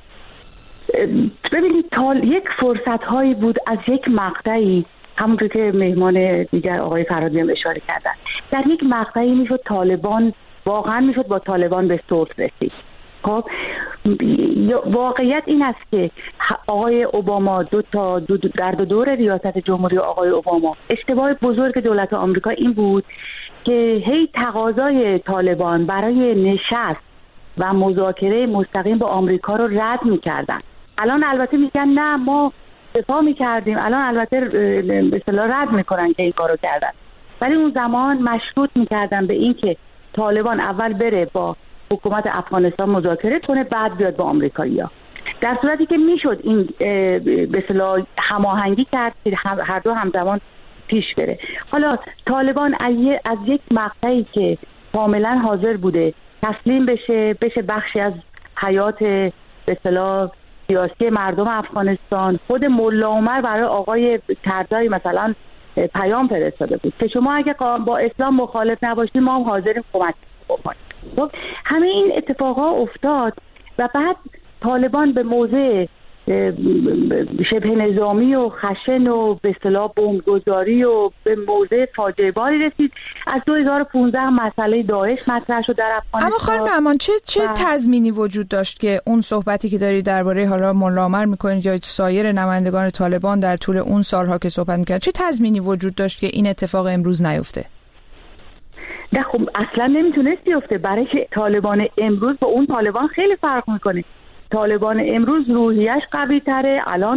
ببینید تال یک فرصت هایی بود از یک مقطعی، همونطور که مهمان دیگر آقای فرادی هم اشاره کردن، در یک مقطعی میشد طالبان واقعا میشد با طالبان به صلح رسید. خب واقعیت این است که آقای اوباما دو تا دو در دو دور ریاست جمهوری آقای اوباما اشتباه بزرگ دولت آمریکا این بود که هی تقاضای طالبان برای نشست و مذاکره مستقیم با آمریکا رو رد می‌کردن. الان البته میگن نه ما دفاع می‌کردیم، الان البته به اصطلاح رد می‌کنن که این کارو کردن. ولی اون زمان مشروط می‌کردن به این که طالبان اول بره با حکومت افغانستان مذاکره کنه، بعد بیاد با آمریکایی‌ها. در صورتی که میشد این به اصطلاح هماهنگی کرد که هر دو همزمان پیش بره. حالا طالبان از یک مقطعی که کاملا حاضر بوده تسلیم بشه بشه بخشی از حیات به اصطلاح سیاسی مردم افغانستان. خود ملا عمر برای آقای کرزی مثلا پیام فرستاده بود که شما اگه با اسلام مخالف نباشید ما هم حاضریم کمک بکنیم. همه این اتفاقها افتاد و بعد طالبان به موضع شبه نظامی و خشن و به اصطلاح بمبگذاری و به موضع فاجعه باری رسید. از دو هزار و پانزده مسئله داعش مطرح شد در افغانستان. اما خانم امان چه چه و... تضمینی وجود داشت که اون صحبتی که داری درباره حالا ملا عمر میکنید یا سایر نمایندگان طالبان در طول اون سالها که صحبت میکرد، چه تضمینی وجود داشت که این اتفاق امروز نیفته؟ نه خب اصلا نمیتونست بیفته، برای که طالبان امروز با اون طالبان خیلی فرق میکنه. طالبان امروز روحیش قوی تره، الان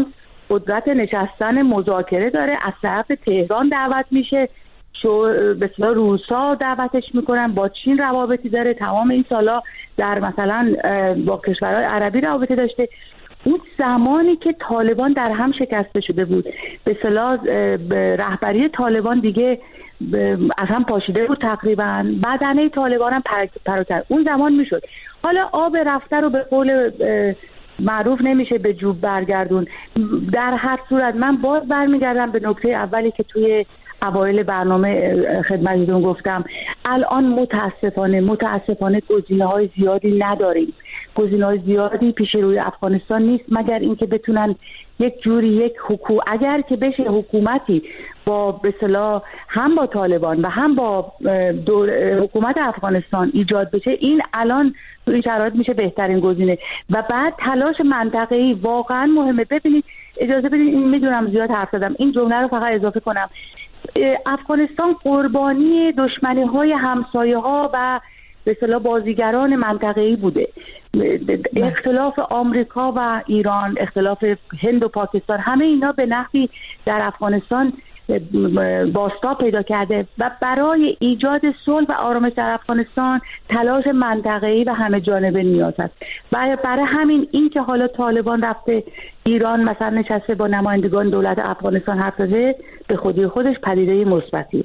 قدرت نشستن مذاکره داره، از طرف تهران دعوت میشه، شو به اصطلاح روسا دعوتش میکنن، با چین روابطی داره، تمام این سالا در مثلا با کشورهای عربی روابطی داشته. اون زمانی که طالبان در هم شکسته شده بود، به اصطلاح رهبری طالبان دیگه از هم پاشیده بود تقریبا، بدنه طالبان هم پراکنده، اون زمان میشد. حالا آب رفته رو به قول معروف نمیشه به جوب برگردون. در هر صورت من باز برمیگردم به نکته اولی که توی اوایل برنامه خدمتتون گفتم. الان متاسفانه متاسفانه گزینه‌های زیادی نداریم، گزینه‌های زیادی پیش روی افغانستان نیست، مگر اینکه بتونن یک جوری یک حکومت، اگر که بشه حکومتی با به اصطلاح هم با طالبان و هم با حکومت افغانستان ایجاد بشه، این الان تو این شرایط میشه بهترین گزینه. و بعد تلاش منطقه‌ای واقعا مهمه. ببینید اجازه بدید، این میدونم زیاد حرف زدم، این جمله رو فقط اضافه کنم. افغانستان قربانی دشمنی‌های همسایه‌ها و به اصطلاح بازیگران منطقه‌ای بوده. اختلاف آمریکا و ایران، اختلاف هند و پاکستان، همه اینا به نحوی در افغانستان باستا پیدا کرده و برای ایجاد صلح و آرامش در افغانستان تلاش منطقه‌ای و همه جانبه نیاز است. برای برای همین این که حالا طالبان رفته ایران مثلا نشسته با نمایندگان دولت افغانستان حرف زده، به خودی خودش پدیده مثبتیه.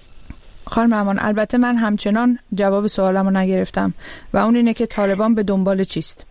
خانم امان، البته من همچنان جواب سوالمو نگرفتم و اون اینه که طالبان به دنبال چیست؟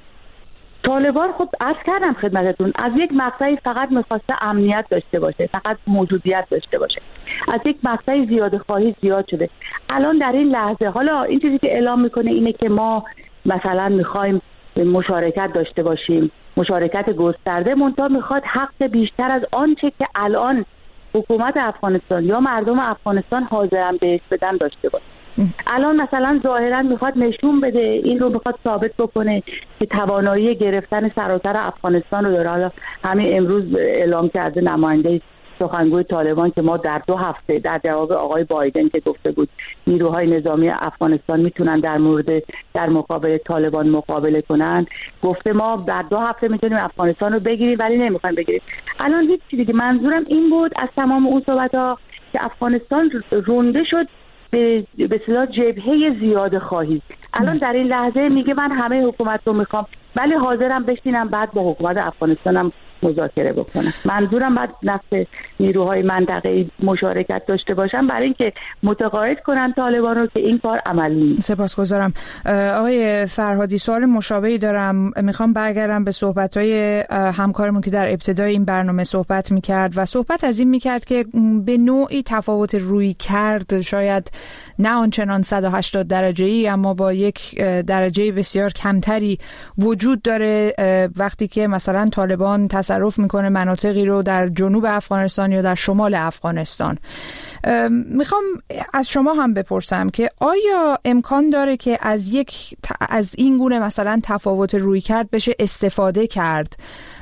طالبان خب عرض کردم خدمتتون، از یک مقطعی فقط میخواسته امنیت داشته باشه، فقط موجودیت داشته باشه. از یک مقطعی زیاده خواهی زیاد شده. الان در این لحظه حالا این چیزی که اعلام میکنه اینه که ما مثلا میخوایم مشارکت داشته باشیم، مشارکت گسترده، منتها میخواد حق بیشتر از آنچه که الان حکومت افغانستان یا مردم افغانستان حاضرن بهش بدن داشته باشه. الان مثلا ظاهرا میخواد نشون بده، این رو میخواد ثابت بکنه که توانایی گرفتن سراسر افغانستان رو داره. حالا همین امروز اعلام کرده نماینده سخنگوی طالبان که ما در دو هفته در جواب آقای بایدن که گفته بود نیروهای نظامی افغانستان میتونن در مورد در مقابل طالبان مقابله کنن، گفته ما در دو هفته میتونیم افغانستان رو بگیریم ولی نمیخوایم بگیریم. الان هیچ چیزی که منظورم این بود از تمام اون صحبت‌ها که افغانستان رونده شد به به اصطلاح جبهه زیاده خواهی. الان در این لحظه میگه من همه حکومت رو میخوام ولی حاضرم بشینم بعد با حکومت افغانستانم مذاکره بکنم. منظورم بعد نفس نیروهای منطقه‌ای مشارکت داشته باشن برای اینکه متقاعد کنن طالبان رو که این کار عملی نیست. سپاسگزارم. آقای فرهادی، سوال مشابهی دارم. میخوام برگردم به صحبت‌های همکارمون که در ابتدای این برنامه صحبت میکرد و صحبت از این میکرد که به نوعی تفاوت روی کرد، شاید نه آنچنان صد و هشتاد درجه‌ای اما با یک درجه بسیار کمتری وجود داره وقتی که مثلا طالبان تصرف میکنه مناطقی رو در جنوب افغانستان یا در شمال افغانستان. میخوام از شما هم بپرسم که آیا امکان داره که از یک از این گونه مثلا تفاوت روی کرد بشه استفاده کرد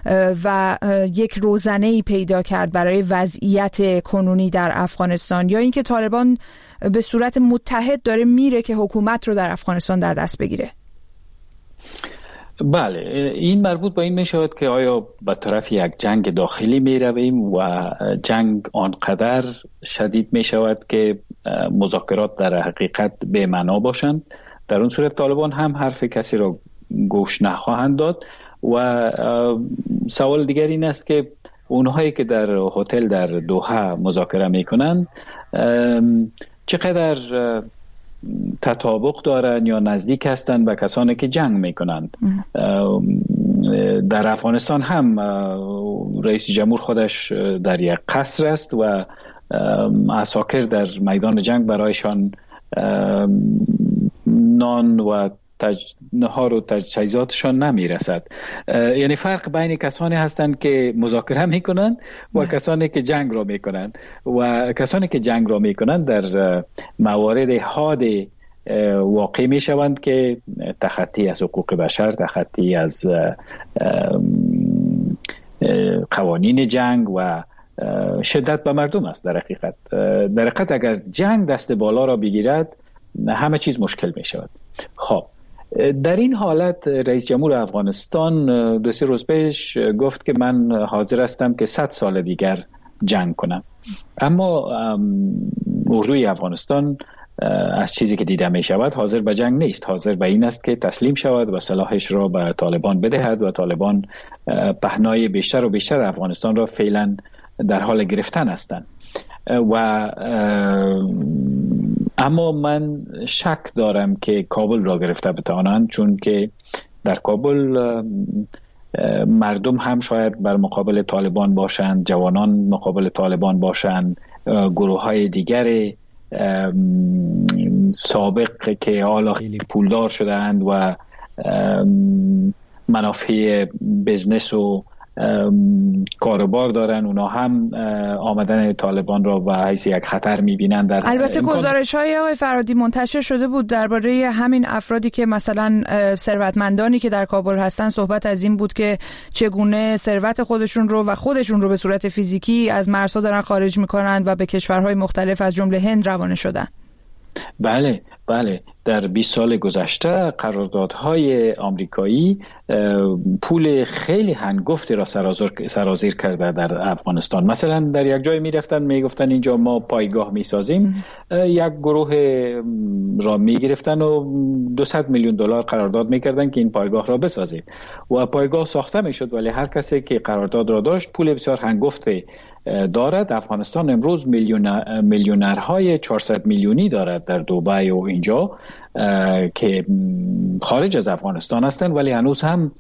و یک روزنه‌ای پیدا کرد برای وضعیت کنونی در افغانستان، یا اینکه طالبان به صورت متحد داره میره که حکومت رو در افغانستان در دست بگیره؟ بله، این مربوط به این می شود که آیا به طرف یک جنگ داخلی می رویم و جنگ آنقدر شدید می شود که مذاکرات در حقیقت به معنا باشند. در اون صورت طالبان هم حرف کسی را گوش نخواهند داد. و سوال دیگر این است که اونهایی که در هتل در دوحه مذاکره می کنند چقدر تطابق دارن یا نزدیک هستند به کسانی که جنگ میکنند. در افغانستان هم رئیس جمهور خودش در یک قصر است و عساکر در میدان جنگ برایشان نان و تج... نهار و تجهیزاتشان نمیرسد. یعنی فرق بین کسانی هستند که مذاکره میکنند و کسانی که جنگ را میکنند و کسانی که جنگ را میکنند در موارد حاد واقع میشوند که تخطی از حقوق بشر، تخطی از قوانین جنگ و شدت به مردم است. در حقیقت در حقیقت اگر جنگ دست بالا را بگیرد همه چیز مشکل می شود. خب در این حالت رئیس جمهور افغانستان دو سه روز پیش گفت که من حاضر هستم که صد سال دیگر جنگ کنم، اما اردوی افغانستان از چیزی که دیده می شود حاضر به جنگ نیست، حاضر به این است که تسلیم شود و سلاحش را به طالبان بدهد و طالبان پهنای بیشتر و بیشتر افغانستان را فعلا در حال گرفتن هستند. و اما من شک دارم که کابل را گرفته بتوانند، چون که در کابل مردم هم شاید بر مقابل طالبان باشند، جوانان مقابل طالبان باشند، گروه های دیگر سابق که حالا خیلی پولدار شدند و منافع بزنس و کاروبار دارن، اونا هم آمدن طالبان را به حیث یک خطر میبینن. در البته گزارش‌های آقای فرهادی منتشر شده بود درباره همین افرادی که مثلا ثروتمندانی که در کابل هستن، صحبت از این بود که چگونه ثروت خودشون رو و خودشون رو به صورت فیزیکی از مرزها دارن خارج میکنن و به کشورهای مختلف از جمله هند روانه شدن. بله بله، در بیست سال گذشته قراردادهای آمریکایی پول خیلی هنگفتی را سرازیر کرده در افغانستان. مثلا در یک جای می رفتن می گفتن اینجا ما پایگاه می سازیم، یک گروه را می گرفتن و دویست میلیون دلار قرارداد می کردن که این پایگاه را بسازید و پایگاه ساخته می شد، ولی هر کسی که قرارداد را داشت پول بسیار هنگفتی دارد. افغانستان امروز میلیونر میلیونرهای چهارصد میلیونی دارد در دبی و اینجا که خارج از افغانستان هستند، ولی هنوز هم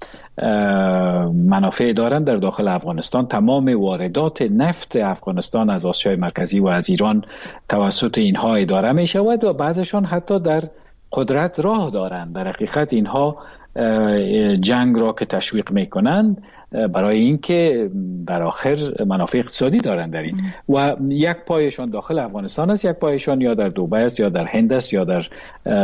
منافع دارند در داخل افغانستان. تمام واردات نفت افغانستان از آسیای مرکزی و از ایران توسط اینها اداره می شود و بعضشان حتی در قدرت راه دارند. در حقیقت اینها جنگ را که تشویق می کنند برای اینکه در آخر منافع اقتصادی دارند در این، و یک پایشان داخل افغانستان است، یک پایشان یا در دبی است یا در هند است یا در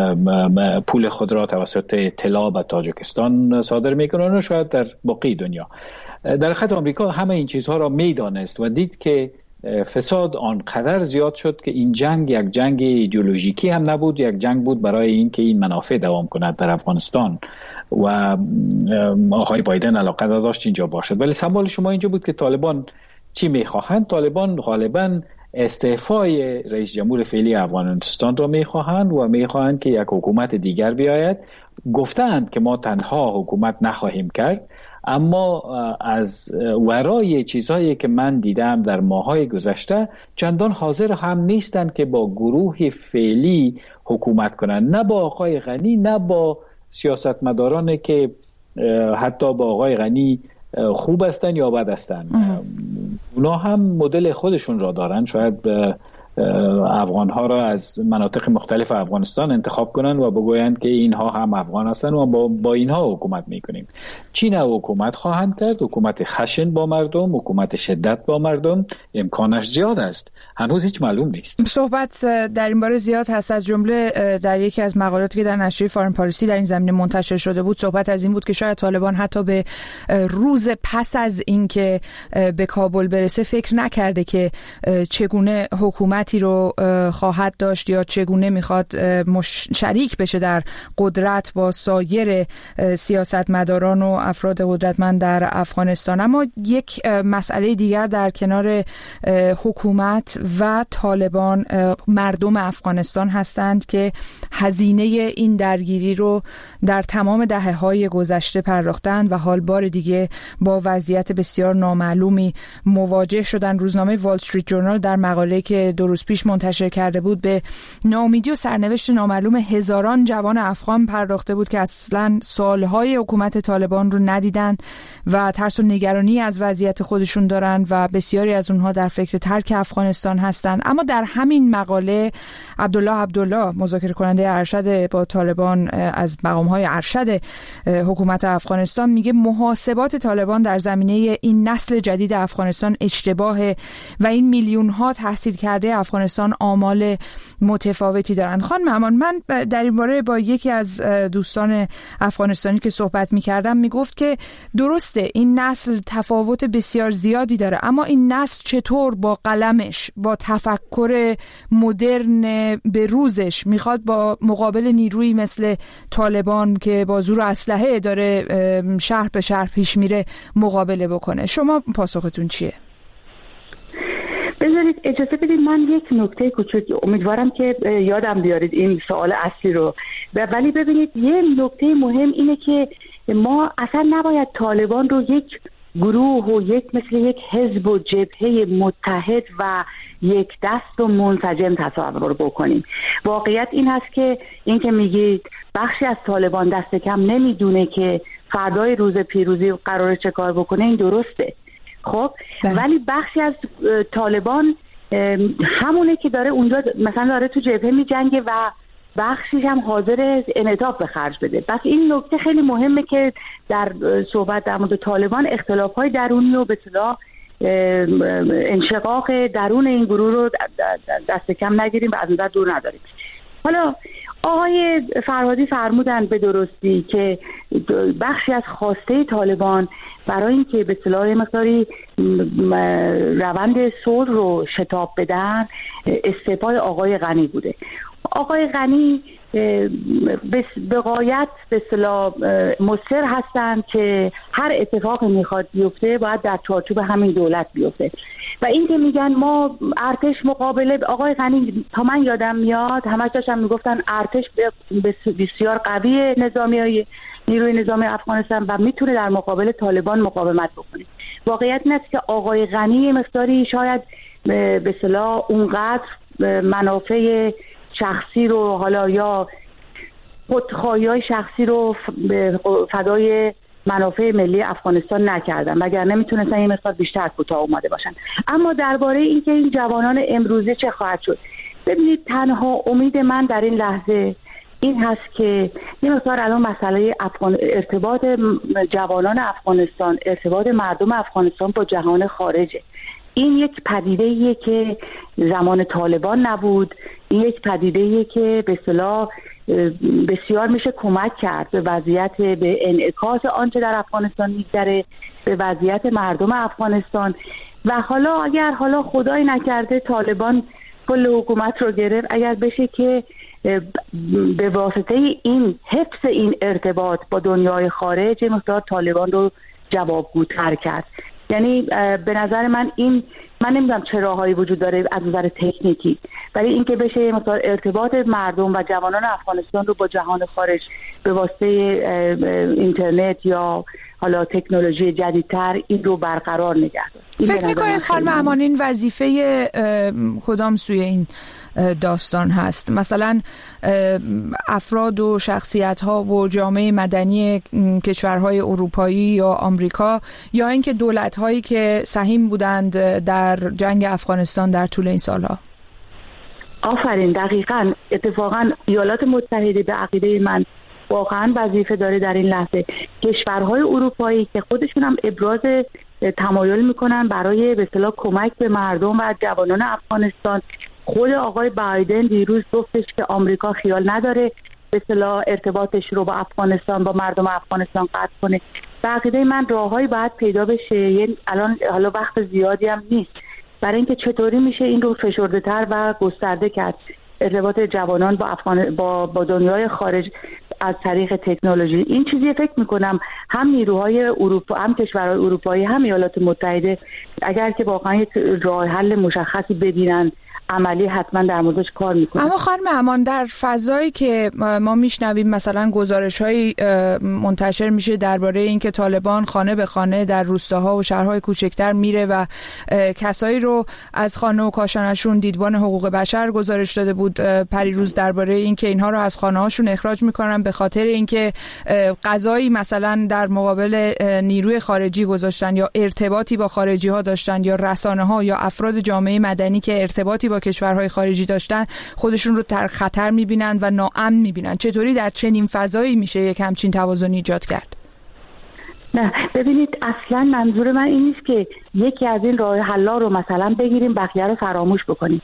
پول خود را توسط طلا به تاجیکستان صادر میکنند و شاید در باقی دنیا. در حقیقت آمریکا همه این چیزها را میدانست و دید که فساد آنقدر زیاد شد که این جنگ یک جنگ ایدئولوژیکی هم نبود، یک جنگ بود برای اینکه این منافع دوام کند در افغانستان و آقای بایدن علاقه داشت اینجا باشد. ولی سوال شما اینجا بود که طالبان چی میخواهند؟ طالبان غالبا استعفای رئیس جمهور فعلی افغانستان را میخواهند و میخواهند که یک حکومت دیگر بیاید. گفتند که ما تنها حکومت نخواهیم کرد، اما از ورای چیزهایی که من دیدم در ماهای گذشته چندان حاضر هم نیستند که با گروه فعلی حکومت کنند، نه با آقای غنی نه با سیاستمداران که حتی با آقای غنی خوب هستن یا بد هستن. اونا هم مدل خودشون را دارن، شاید افغان ها را از مناطق مختلف افغانستان انتخاب کنن و بگویند که اینها هم افغان هستن و با, با اینها حکومت میکنیم. چی نه حکومت خواهند کرد؟ حکومت خشن با مردم، حکومت شدت با مردم، امکانش زیاد است، هنوز هیچ معلوم نیست. صحبت در این باره زیاد هست. از جمله در یکی از مقالاتی که در نشریه فارن پالیسی در این زمینه منتشر شده بود صحبت از این بود که شاید طالبان حتی به روز پس از اینکه به کابل برسه فکر نکرده که چگونه حکومت رو خواهد داشت یا چگونه میخواد شریک بشه در قدرت با سایر سیاستمداران و افراد قدرتمند در افغانستان. اما یک مسئله دیگر در کنار حکومت و طالبان مردم افغانستان هستند که هزینه این درگیری رو در تمام دهه‌های گذشته پرداختند و حال بار دیگه با وضعیت بسیار نامعلومی مواجه شدن. روزنامه وال استریت جورنال در مقاله که دو روز پیش منتشر کرده بود به ناامیدی و سرنوشت نامعلوم هزاران جوان افغان پرداخته بود که اصلا سالهای حکومت طالبان رو ندیدن و ترس و نگرانی از وضعیت خودشون دارن و بسیاری از اونها در فکر ترک افغانستان هستن. اما در همین مقاله عبدالله عبدالله مذاکره کننده ارشد با طالبان از مقام‌های ارشد حکومت افغانستان میگه محاسبات طالبان در زمینه این نسل جدید افغانستان اشتباهه و این میلیون ها تحصیل کرده افغانستان آمال متفاوتی دارند. خانم امان، من در این باره با یکی از دوستان افغانستانی که صحبت می‌کردم میگفت که درسته این نسل تفاوت بسیار زیادی داره، اما این نسل چطور با قلمش، با تفکر مدرن به روزش میخواد با مقابل نیرویی مثل طالبان که با زور اسلحه داره شهر به شهر پیش میره مقابله بکنه. شما پاسختون چیه؟ بذارید اجازه بدید من یک نکته کوچک، امیدوارم که یادم بیارید این سوال اصلی رو، ولی ببینید یه نکته مهم اینه که ما اصلا نباید طالبان رو یک گروه و یک مثل یک حزب و جبهه متحد و یک دست و منسجم تصور بکنیم. واقعیت این هست که این که میگید بخشی از طالبان دست کم نمیدونه که فردای روز پیروزی قراره چه کار بکنه، این درسته. خب ده. ولی بخشی از طالبان همونه که داره اونجا مثلا داره تو جبهه میجنگه و بخشیش هم حاضر انعطاف به خرج بده. پس این نکته خیلی مهمه که در صحبت در مورد طالبان اختلاف‌های درونی و به اصطلاح انشقاق درون این گروه رو دست کم نگیریم و از اون در دور نداریم. حالا آقای فرهادی فرمودن به درستی که بخشی از خواسته طالبان برای اینکه به اصطلاح مقداری روند صلح رو شتاب بدن استعفای آقای غنی بوده. آقای غنی به غایت به اصطلاح مصر هستند که هر اتفاقی میخواد بیفته باید در چارچوب همین دولت بیفته و این که میگن ما ارتش مقابله آقای غنی تا من یادم میاد همش داشتن میگفتن ارتش بسیار قوی نظامی نیروی نظامی افغانستان و میتونه در مقابل طالبان مقاومت بکنه. واقعیت این است که آقای غنی مقداری شاید به اصطلاح اونقدر منافع شخصی رو حالا یا خودخواهی‌های شخصی رو فدای منافع ملی افغانستان نکردن، وگرنه میتونستن این مقدار بیشتر کوتاه اومده باشن. اما درباره اینکه این جوانان امروزه چه خواهد شد، ببینید تنها امید من در این لحظه این هست که یه مقدار الان مسئله افغان ارتباط جوانان افغانستان، ارتباط مردم افغانستان با جهان خارجه. این یک پدیده‌ایه که زمان طالبان نبود، این یک پدیده‌ایه که به اصطلاح بسیار میشه کمک کرد به وضعیت، به انعکاس آنچه در افغانستان میگذره، به وضعیت مردم افغانستان. و حالا اگر حالا خدای نکرده طالبان کل حکومت رو گرفت، اگر بشه که به واسطه این حفظ این ارتباط با دنیای خارج مقدار طالبان رو جوابگوتر کرد. یعنی به نظر من این من نمیدونم چه راههایی وجود داره از نظر تکنیکی، ولی اینکه بشه مثلا ارتباط مردم و جوانان افغانستان رو با جهان خارج به واسطه اینترنت یا حالا تکنولوژی جدیدتر این رو برقرار نگه داره. فکر می‌کنید خانم امان این وظیفه کدام سوی این داستان هست؟ مثلا افراد و شخصیت‌ها و جامعه مدنی کشورهای اروپایی یا آمریکا، یا اینکه دولت‌هایی که سهیم بودند در جنگ افغانستان در طول این سالها؟ آفرین، دقیقاً. اتفاقاً ایالات متحده به عقیده من واقعاً وظیفه داره در این لحظه. کشورهای اروپایی که خودشون هم ابراز تمایل میکنن برای به اصطلاح کمک به مردم و جوانان افغانستان. خود آقای بایدن دیروز گفتش که آمریکا خیال نداره به اصطلاح ارتباطش رو با افغانستان با مردم افغانستان قطع کنه. به عقیده من راههایی باید پیدا بشه. یعنی الان حالا وقت زیادی هم نیست برای اینکه چطوری میشه این رو فشرده‌تر و گسترده کرد، ارتباط جوانان با افغان با با دنیای خارج از طریق تکنولوژی. این چیزی فکر میکنم هم نیروهای اروپا، هم کشورهای اروپایی، هم ایالات متحده اگر که واقعا یک راه حل مشخصی ببینن عملی حتما در موردش کار میکنه. اما خانم امان، در فضایی که ما میشنویم مثلا گزارش‌های منتشر میشه درباره اینکه طالبان خانه به خانه در روستاها و شهرهای کوچکتر میره و کسایی رو از خانه و کاشانشون، دیدبان حقوق بشر گزارش داده بود پریروز درباره اینکه اینها رو از خانه‌هاشون اخراج میکنن به خاطر اینکه غذایی مثلا در مقابل نیروی خارجی گذاشتن یا ارتباطی با خارجی ها داشتن یا رسانه‌ها یا افراد جامعه مدنی که ارتباطی با کشورهای خارجی داشتن خودشون رو در خطر میبینن و ناامن میبینن. چطوری در چنین فضایی میشه یک همچین توازن ایجاد کرد؟ نه ببینید، اصلا منظور من این نیست که یکی از این راه حل‌ها رو مثلا بگیریم بقیه رو فراموش بکنیم.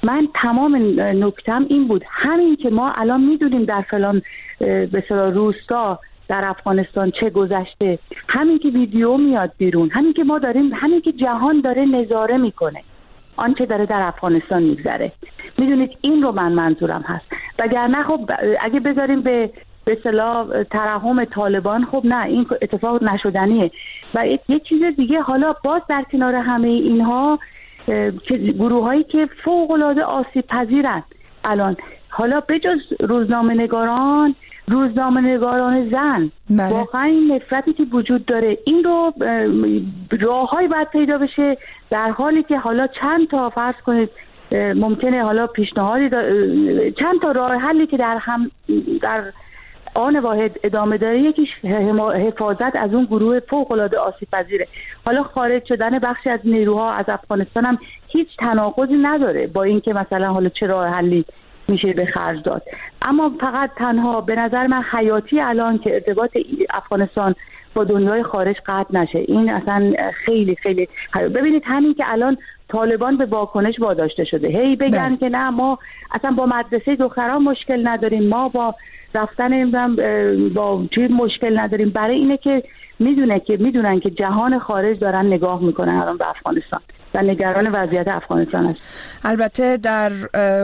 من تمام نکتم این بود، همین که ما الان میدونیم در فلان به اصطلاح روستا در افغانستان چه گذشته، همین که ویدیو میاد بیرون، همین که ما داریم، همین که جهان داره نظاره میکنه آنچه داره در افغانستان میگذره، میدونید این رو من منظورم هست. وگرنه خب اگه بذاریم به به اصطلاح ترحم طالبان، خب نه، این اتفاق نشدنیه. و یک چیز دیگه، حالا باز در کنار همه اینها که گروه هایی که فوق العاده آسیب پذیرند الان، حالا بجز روزنامه نگاران، روزنامه نگاران زن، بله. واقعا این نفرتی که وجود داره، این رو راههایی باید پیدا بشه، در حالی که حالا چند تا فرض کنید ممکنه حالا پیشنهادی چند تا راه حلی که در هم در آن واحد ادامه داره، یکیش حفاظت از اون گروه فوق العاده آسیب پذیره. حالا خارج شدن بخشی از نیروها از افغانستان هم هیچ تناقضی نداره با اینکه مثلا حالا چه راه حلی میشه به خرج داد، اما فقط تنها به نظر من حیاتی الان که ارتباط افغانستان با دنیای خارج قطع نشه. این اصلا خیلی خیلی ببینید، همین که الان طالبان به واکنش واداشته شده، هی بگن بله. که نه ما اصلا با مدرسه دختران مشکل نداریم، ما با رفتن نمیدونم با چی مشکل نداریم، برای اینه که میدونه که میدونن که جهان خارج دارن نگاه میکنن الان به افغانستان و نگران وضعیت افغانستان هست. البته در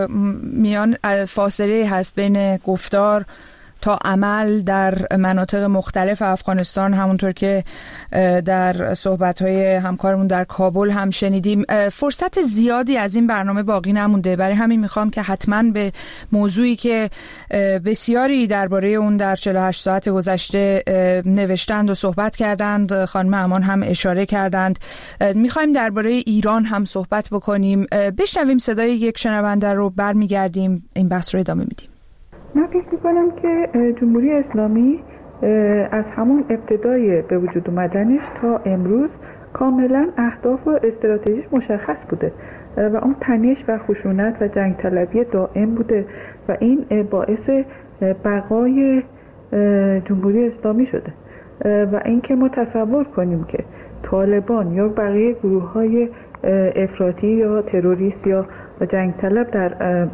میان فاصله هست بین گفتار تا عمل در مناطق مختلف افغانستان، همونطور که در صحبت‌های همکارمون در کابل هم شنیدیم. فرصت زیادی از این برنامه باقی نمونده، برای همین میخوام که حتما به موضوعی که بسیاری درباره اون در چهل و هشت ساعت گذشته نوشتند و صحبت کردند، خانم امان هم اشاره کردند، میخوایم درباره ایران هم صحبت بکنیم. بشنویم صدای یک شنونده رو، برمیگردیم این بحث رو ادامه میدیم. من فکر میکنم که جمهوری اسلامی از همون ابتدای به وجود اومدنش تا امروز کاملا اهداف و استراتژیش مشخص بوده و اون تنش و خشونت و جنگ طلبی دائم بوده و این باعث بقای جمهوری اسلامی شده. و اینکه ما تصور کنیم که طالبان یا بقیه گروه های افراطی یا تروریست یا جنگ طلب در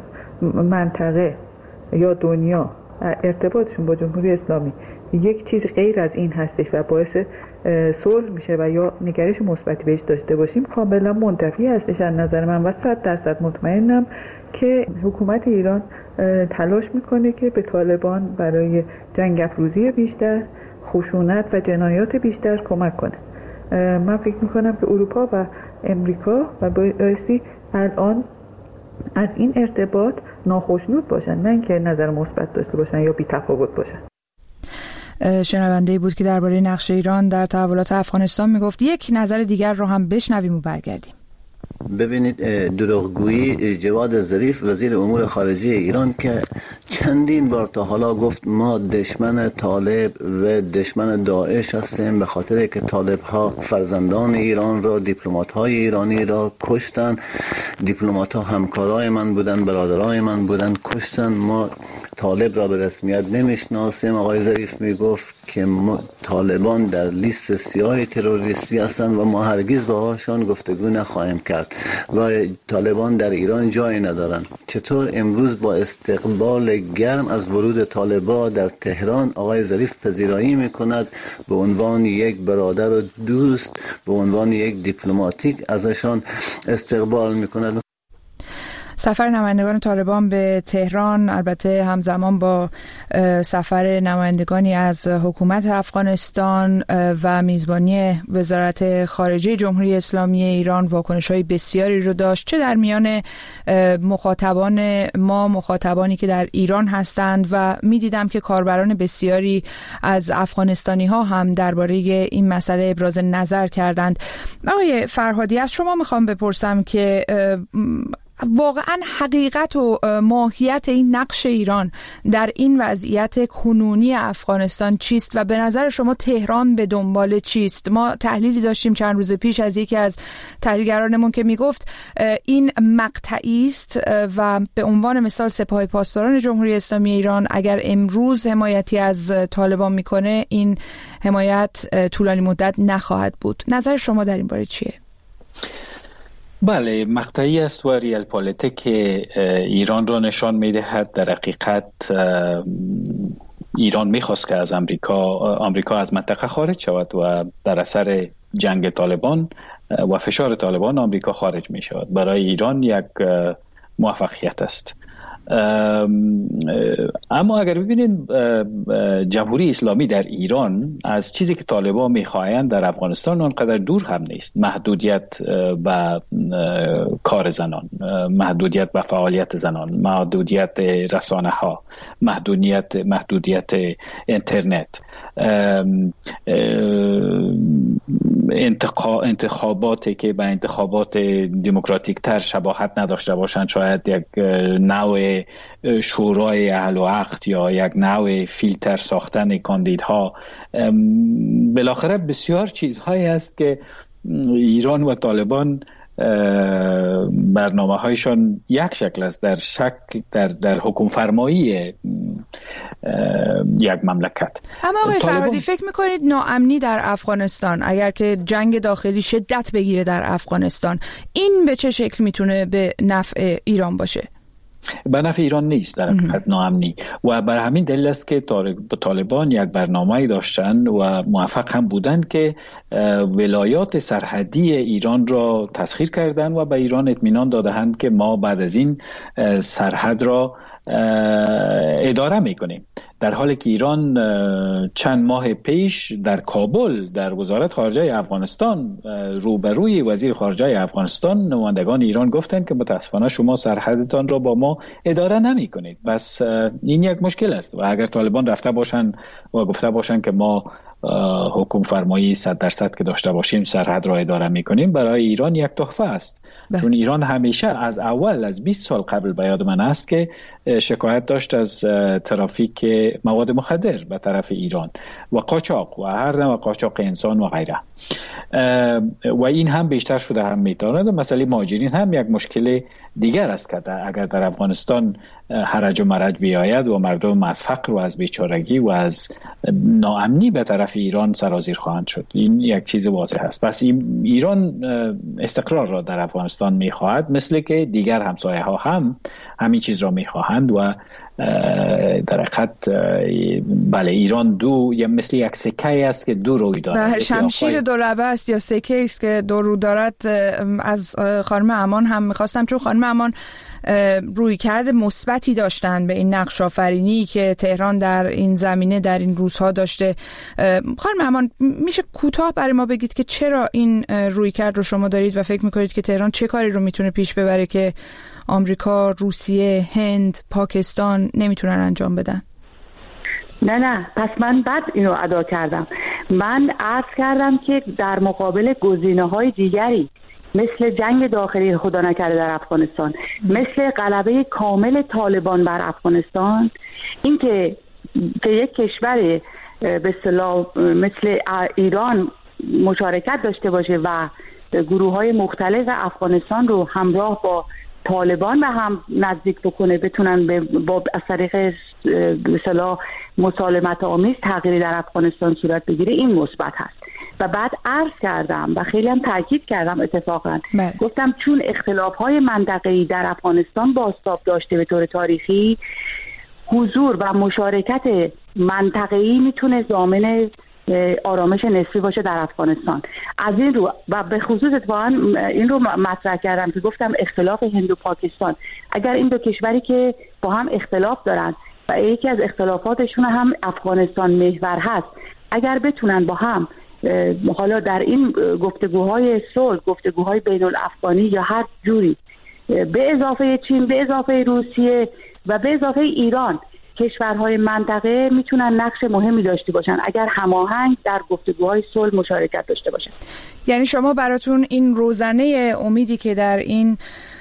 منطقه یا دنیا ارتباطشون با جمهوری اسلامی یک چیز غیر از این هستش و باعث صلح میشه و یا نگرش مثبتی بهش داشته باشیم، کاملا منتفی هستش از نظر من. و صد درصد مطمئنم که حکومت ایران تلاش میکنه که به طالبان برای جنگ افروزی بیشتر، خشونت و جنایات بیشتر کمک کنه. من فکر میکنم که اروپا و امریکا و بایستی الان از این ارتباط ناخشنود باشن، نه اینکه نظر مثبت داشته باشن یا بی تفاوت باشن. شنونده‌ای بود که درباره نقش ایران در تحولات افغانستان میگفت. یک نظر دیگر رو هم بشنویم و برگردیم. ببینید، دروغگویی جواد ظریف وزیر امور خارجه ایران که چندین بار تا حالا گفت ما دشمن طالب و دشمن داعش هستیم به خاطر که طالب ها فرزندان ایران را، دیپلمات های ایرانی را کشتن، دیپلمات ها همکارای من بودن، برادرای من بودن، کشتن، ما طالب را به رسمیت نمیشناسیم. آقای ظریف میگفت که طالبان در لیست سیاه تروریستی هستند و ما هرگز باهاشون گفتگو نخواهیم کرد و طالبان در ایران جای ندارند. چطور امروز با استقبال گرم از ورود طالبان در تهران آقای ظریف پذیرایی میکند به عنوان یک برادر و دوست، به عنوان یک دیپلماتیک ازشان استقبال میکند؟ سفر نمایندگان طالبان به تهران البته همزمان با سفر نمایندگانی از حکومت افغانستان و میزبانی وزارت خارجه جمهوری اسلامی ایران واکنش‌های بسیاری رو داشت، چه در میان مخاطبان ما، مخاطبانی که در ایران هستند، و می‌دیدم که کاربران بسیاری از افغانستانی ها هم درباره این مسئله ابراز نظر کردند. آقای فرهادی، از شما میخوام بپرسم که واقعا حقیقت و ماهیت این نقش ایران در این وضعیت کنونی افغانستان چیست و به نظر شما تهران به دنبال چیست؟ ما تحلیلی داشتیم چند روز پیش از یکی از تحلیلگرانمون که میگفت این مقطعی است و به عنوان مثال سپاه پاسداران جمهوری اسلامی ایران اگر امروز حمایتی از طالبان میکنه، این حمایت طولانی مدت نخواهد بود. نظر شما در این باره چیه؟ بله، مقطعی است و ریال پالیتیک ایران را نشان می‌دهد. در حقیقت ایران می‌خواست که از امریکا امریکا از منطقه خارج شود و در اثر جنگ طالبان و فشار طالبان آمریکا خارج می‌شود. برای ایران یک موفقیت است. اما اگر ببینید جمهوری اسلامی در ایران از چیزی که طالبان میخواهند در افغانستان آنقدر دور هم نیست. محدودیت به کار زنان، محدودیت به فعالیت زنان، محدودیت رسانه ها، محدودیت محدودیت اینترنت، انتخاباتی که به انتخابات دموکراتیک تر شباهت نداشته باشند، شاید یک نوع شورای اهل و عقد یا یک نوع فیلتر ساختن کاندیدها، بالاخره بسیار چیزهایی است که ایران و طالبان برنامه هایشان یک شکل است در شکل در در حکم فرمایی یک مملکت. اما آقای فرهادی فکر میکنید ناامنی در افغانستان اگر که جنگ داخلی شدت بگیره در افغانستان، این به چه شکل میتونه به نفع ایران باشه؟ به نفع ایران نیست در حقیقت ناامنی، و بر همین دلیل است که طالبان یک برنامه‌ای داشتند و موفق هم بودند که ولایات سرحدی ایران را تسخیر کردند و به ایران اطمینان دادند که ما بعد از این سرحد را اداره میکنیم، در حالی که ایران چند ماه پیش در کابل در وزارت خارجه افغانستان روبروی وزیر خارجه افغانستان نمایندگان ایران گفتند که متاسفانه شما سرحدتان را با ما اداره نمی کنید. بس این یک مشکل است و اگر طالبان رفته باشند و گفته باشند که ما حکم فرمایی صد درصد که داشته باشیم سرحد را اداره میکنیم، برای ایران یک تحفه است. بله. چون ایران همیشه از اول از بیست سال قبل به یاد من است که شکایت داشت از ترافیک مواد مخدر به طرف ایران و قاچاق و هر نوع قاچاق انسان و غیره، و این هم بیشتر شده هم میتواند. مسئله مهاجرین هم یک مشکل دیگر است که اگر در افغانستان هرج و مرج بیاید و مردم از فقر و از بیچارگی و از ناامنی به طرف ایران سرازیر خواهند شد. این یک چیز واضح است. پس این ایران استقرار را در افغانستان میخواهد، مثل که دیگر همسایه ها هم همین چیز را میخواهند و در حقیقت بله ایران دو یا مثل یک سکه است که دو روی دارد، شمشیر دو لبه است یا سکه است که دو رو دارد. از خانم امان هم میخواستم، چون خانم امان روی کرده مثبتی داشتن به این نقش آفرینی که تهران در این زمینه در این روزها داشته. خانم امان، میشه کوتاه برای ما بگید که چرا این روی کرد رو شما دارید و فکر میکنید که تهران چه کاری رو میتونه پیش ببره که آمریکا، روسیه، هند، پاکستان نمیتونن انجام بدن؟ نه نه پس من بعد اینو ادا کردم. من عرض کردم که در مقابل گزینه‌های دیگری مثل جنگ داخلی خدا نکرده در افغانستان، مثل غلبه کامل طالبان بر افغانستان، این که که یک کشور به اصطلاح مثل ایران مشارکت داشته باشه و گروه‌های مختلف افغانستان رو همراه با طالبان به هم نزدیک بکنه، بتونن به با از طریق به اصطلاح مسالمت آمیز تغییری در افغانستان صورت بگیره، این مثبت هست. و بعد عرض کردم و خیلی هم تاکید کردم اتفاقا بله. گفتم چون اختلاف‌های منطقه‌ای در افغانستان بازتاب داشته به طور تاریخی، حضور و مشارکت منطقه‌ای میتونه ضامن آرامش نسبی باشه در افغانستان. از این رو و به خصوص اتفاقا این رو مطرح کردم که گفتم اختلاف هند و پاکستان، اگر این دو کشوری که با هم اختلاف دارن و یکی از اختلافاتشون هم افغانستان محور هست، اگر بتونن با هم حالا در این گفتگوهای صلح، گفتگوهای بین الافغانی یا هر جوری، به اضافه چین، به اضافه روسیه و به اضافه ایران، کشورهای منطقه میتونن نقش مهمی داشته باشن اگر هماهنگ در گفتگوهای صلح مشارکت داشته باشن. یعنی شما براتون این روزنه امیدی که در این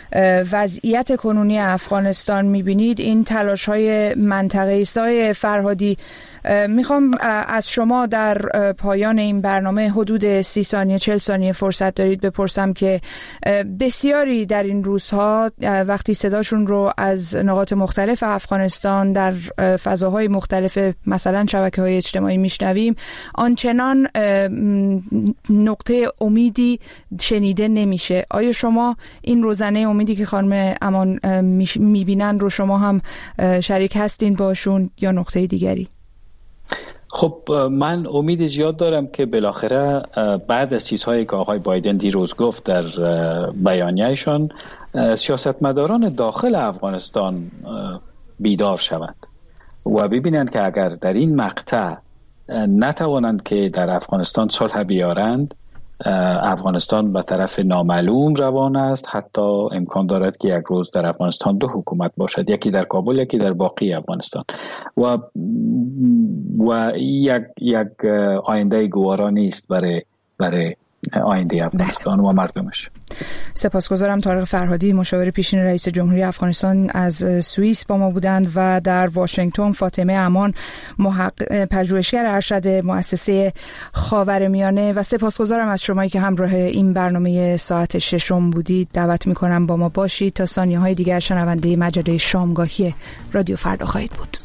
وضعیت کنونی افغانستان میبینید، این تلاش‌های منطقه‌ای است. آقای فرهادی، میخوام از شما در پایان این برنامه حدود سی ثانیه چل ثانیه فرصت دارید بپرسم که بسیاری در این روزها وقتی صداشون رو از نقاط مختلف افغانستان در فضاهای مختلف مثلا شبکه‌های اجتماعی میشنویم آنچنان نقطه امیدی شنیده نمیشه. آیا شما این روزنه امیدی که خانم امان میبینن رو شما هم شریک هستین باشون یا نقطه دیگری؟ خب من امید زیاد دارم که بالاخره بعد از چیزهایی که آقای بایدن دیروز گفت در بیانیه‌شان سیاستمداران داخل افغانستان بیدار شوند و ببینند که اگر در این مقطع نتوانند که در افغانستان صلح بیارند، افغانستان به طرف نامعلوم روان است. حتی امکان دارد که یک روز در افغانستان دو حکومت باشد، یکی در کابل یکی در باقی افغانستان و و یک یک آینده گوارا نیست برای برای آینده افغانستان و مردمش. سپاسگزارم. طارق فرهادی مشاور پیشین رئیس جمهوری افغانستان از سوئیس با ما بودند و در واشنگتن فاطمه امان محقق پژوهشگر ارشد مؤسسه خاورمیانه. و سپاسگزارم از شمایی که همراه این برنامه ساعت ششم بودید. دعوت می‌کنم با ما باشید تا ثانیه‌های دیگر شنونده مجله شامگاهی رادیو فردا خواهید بود.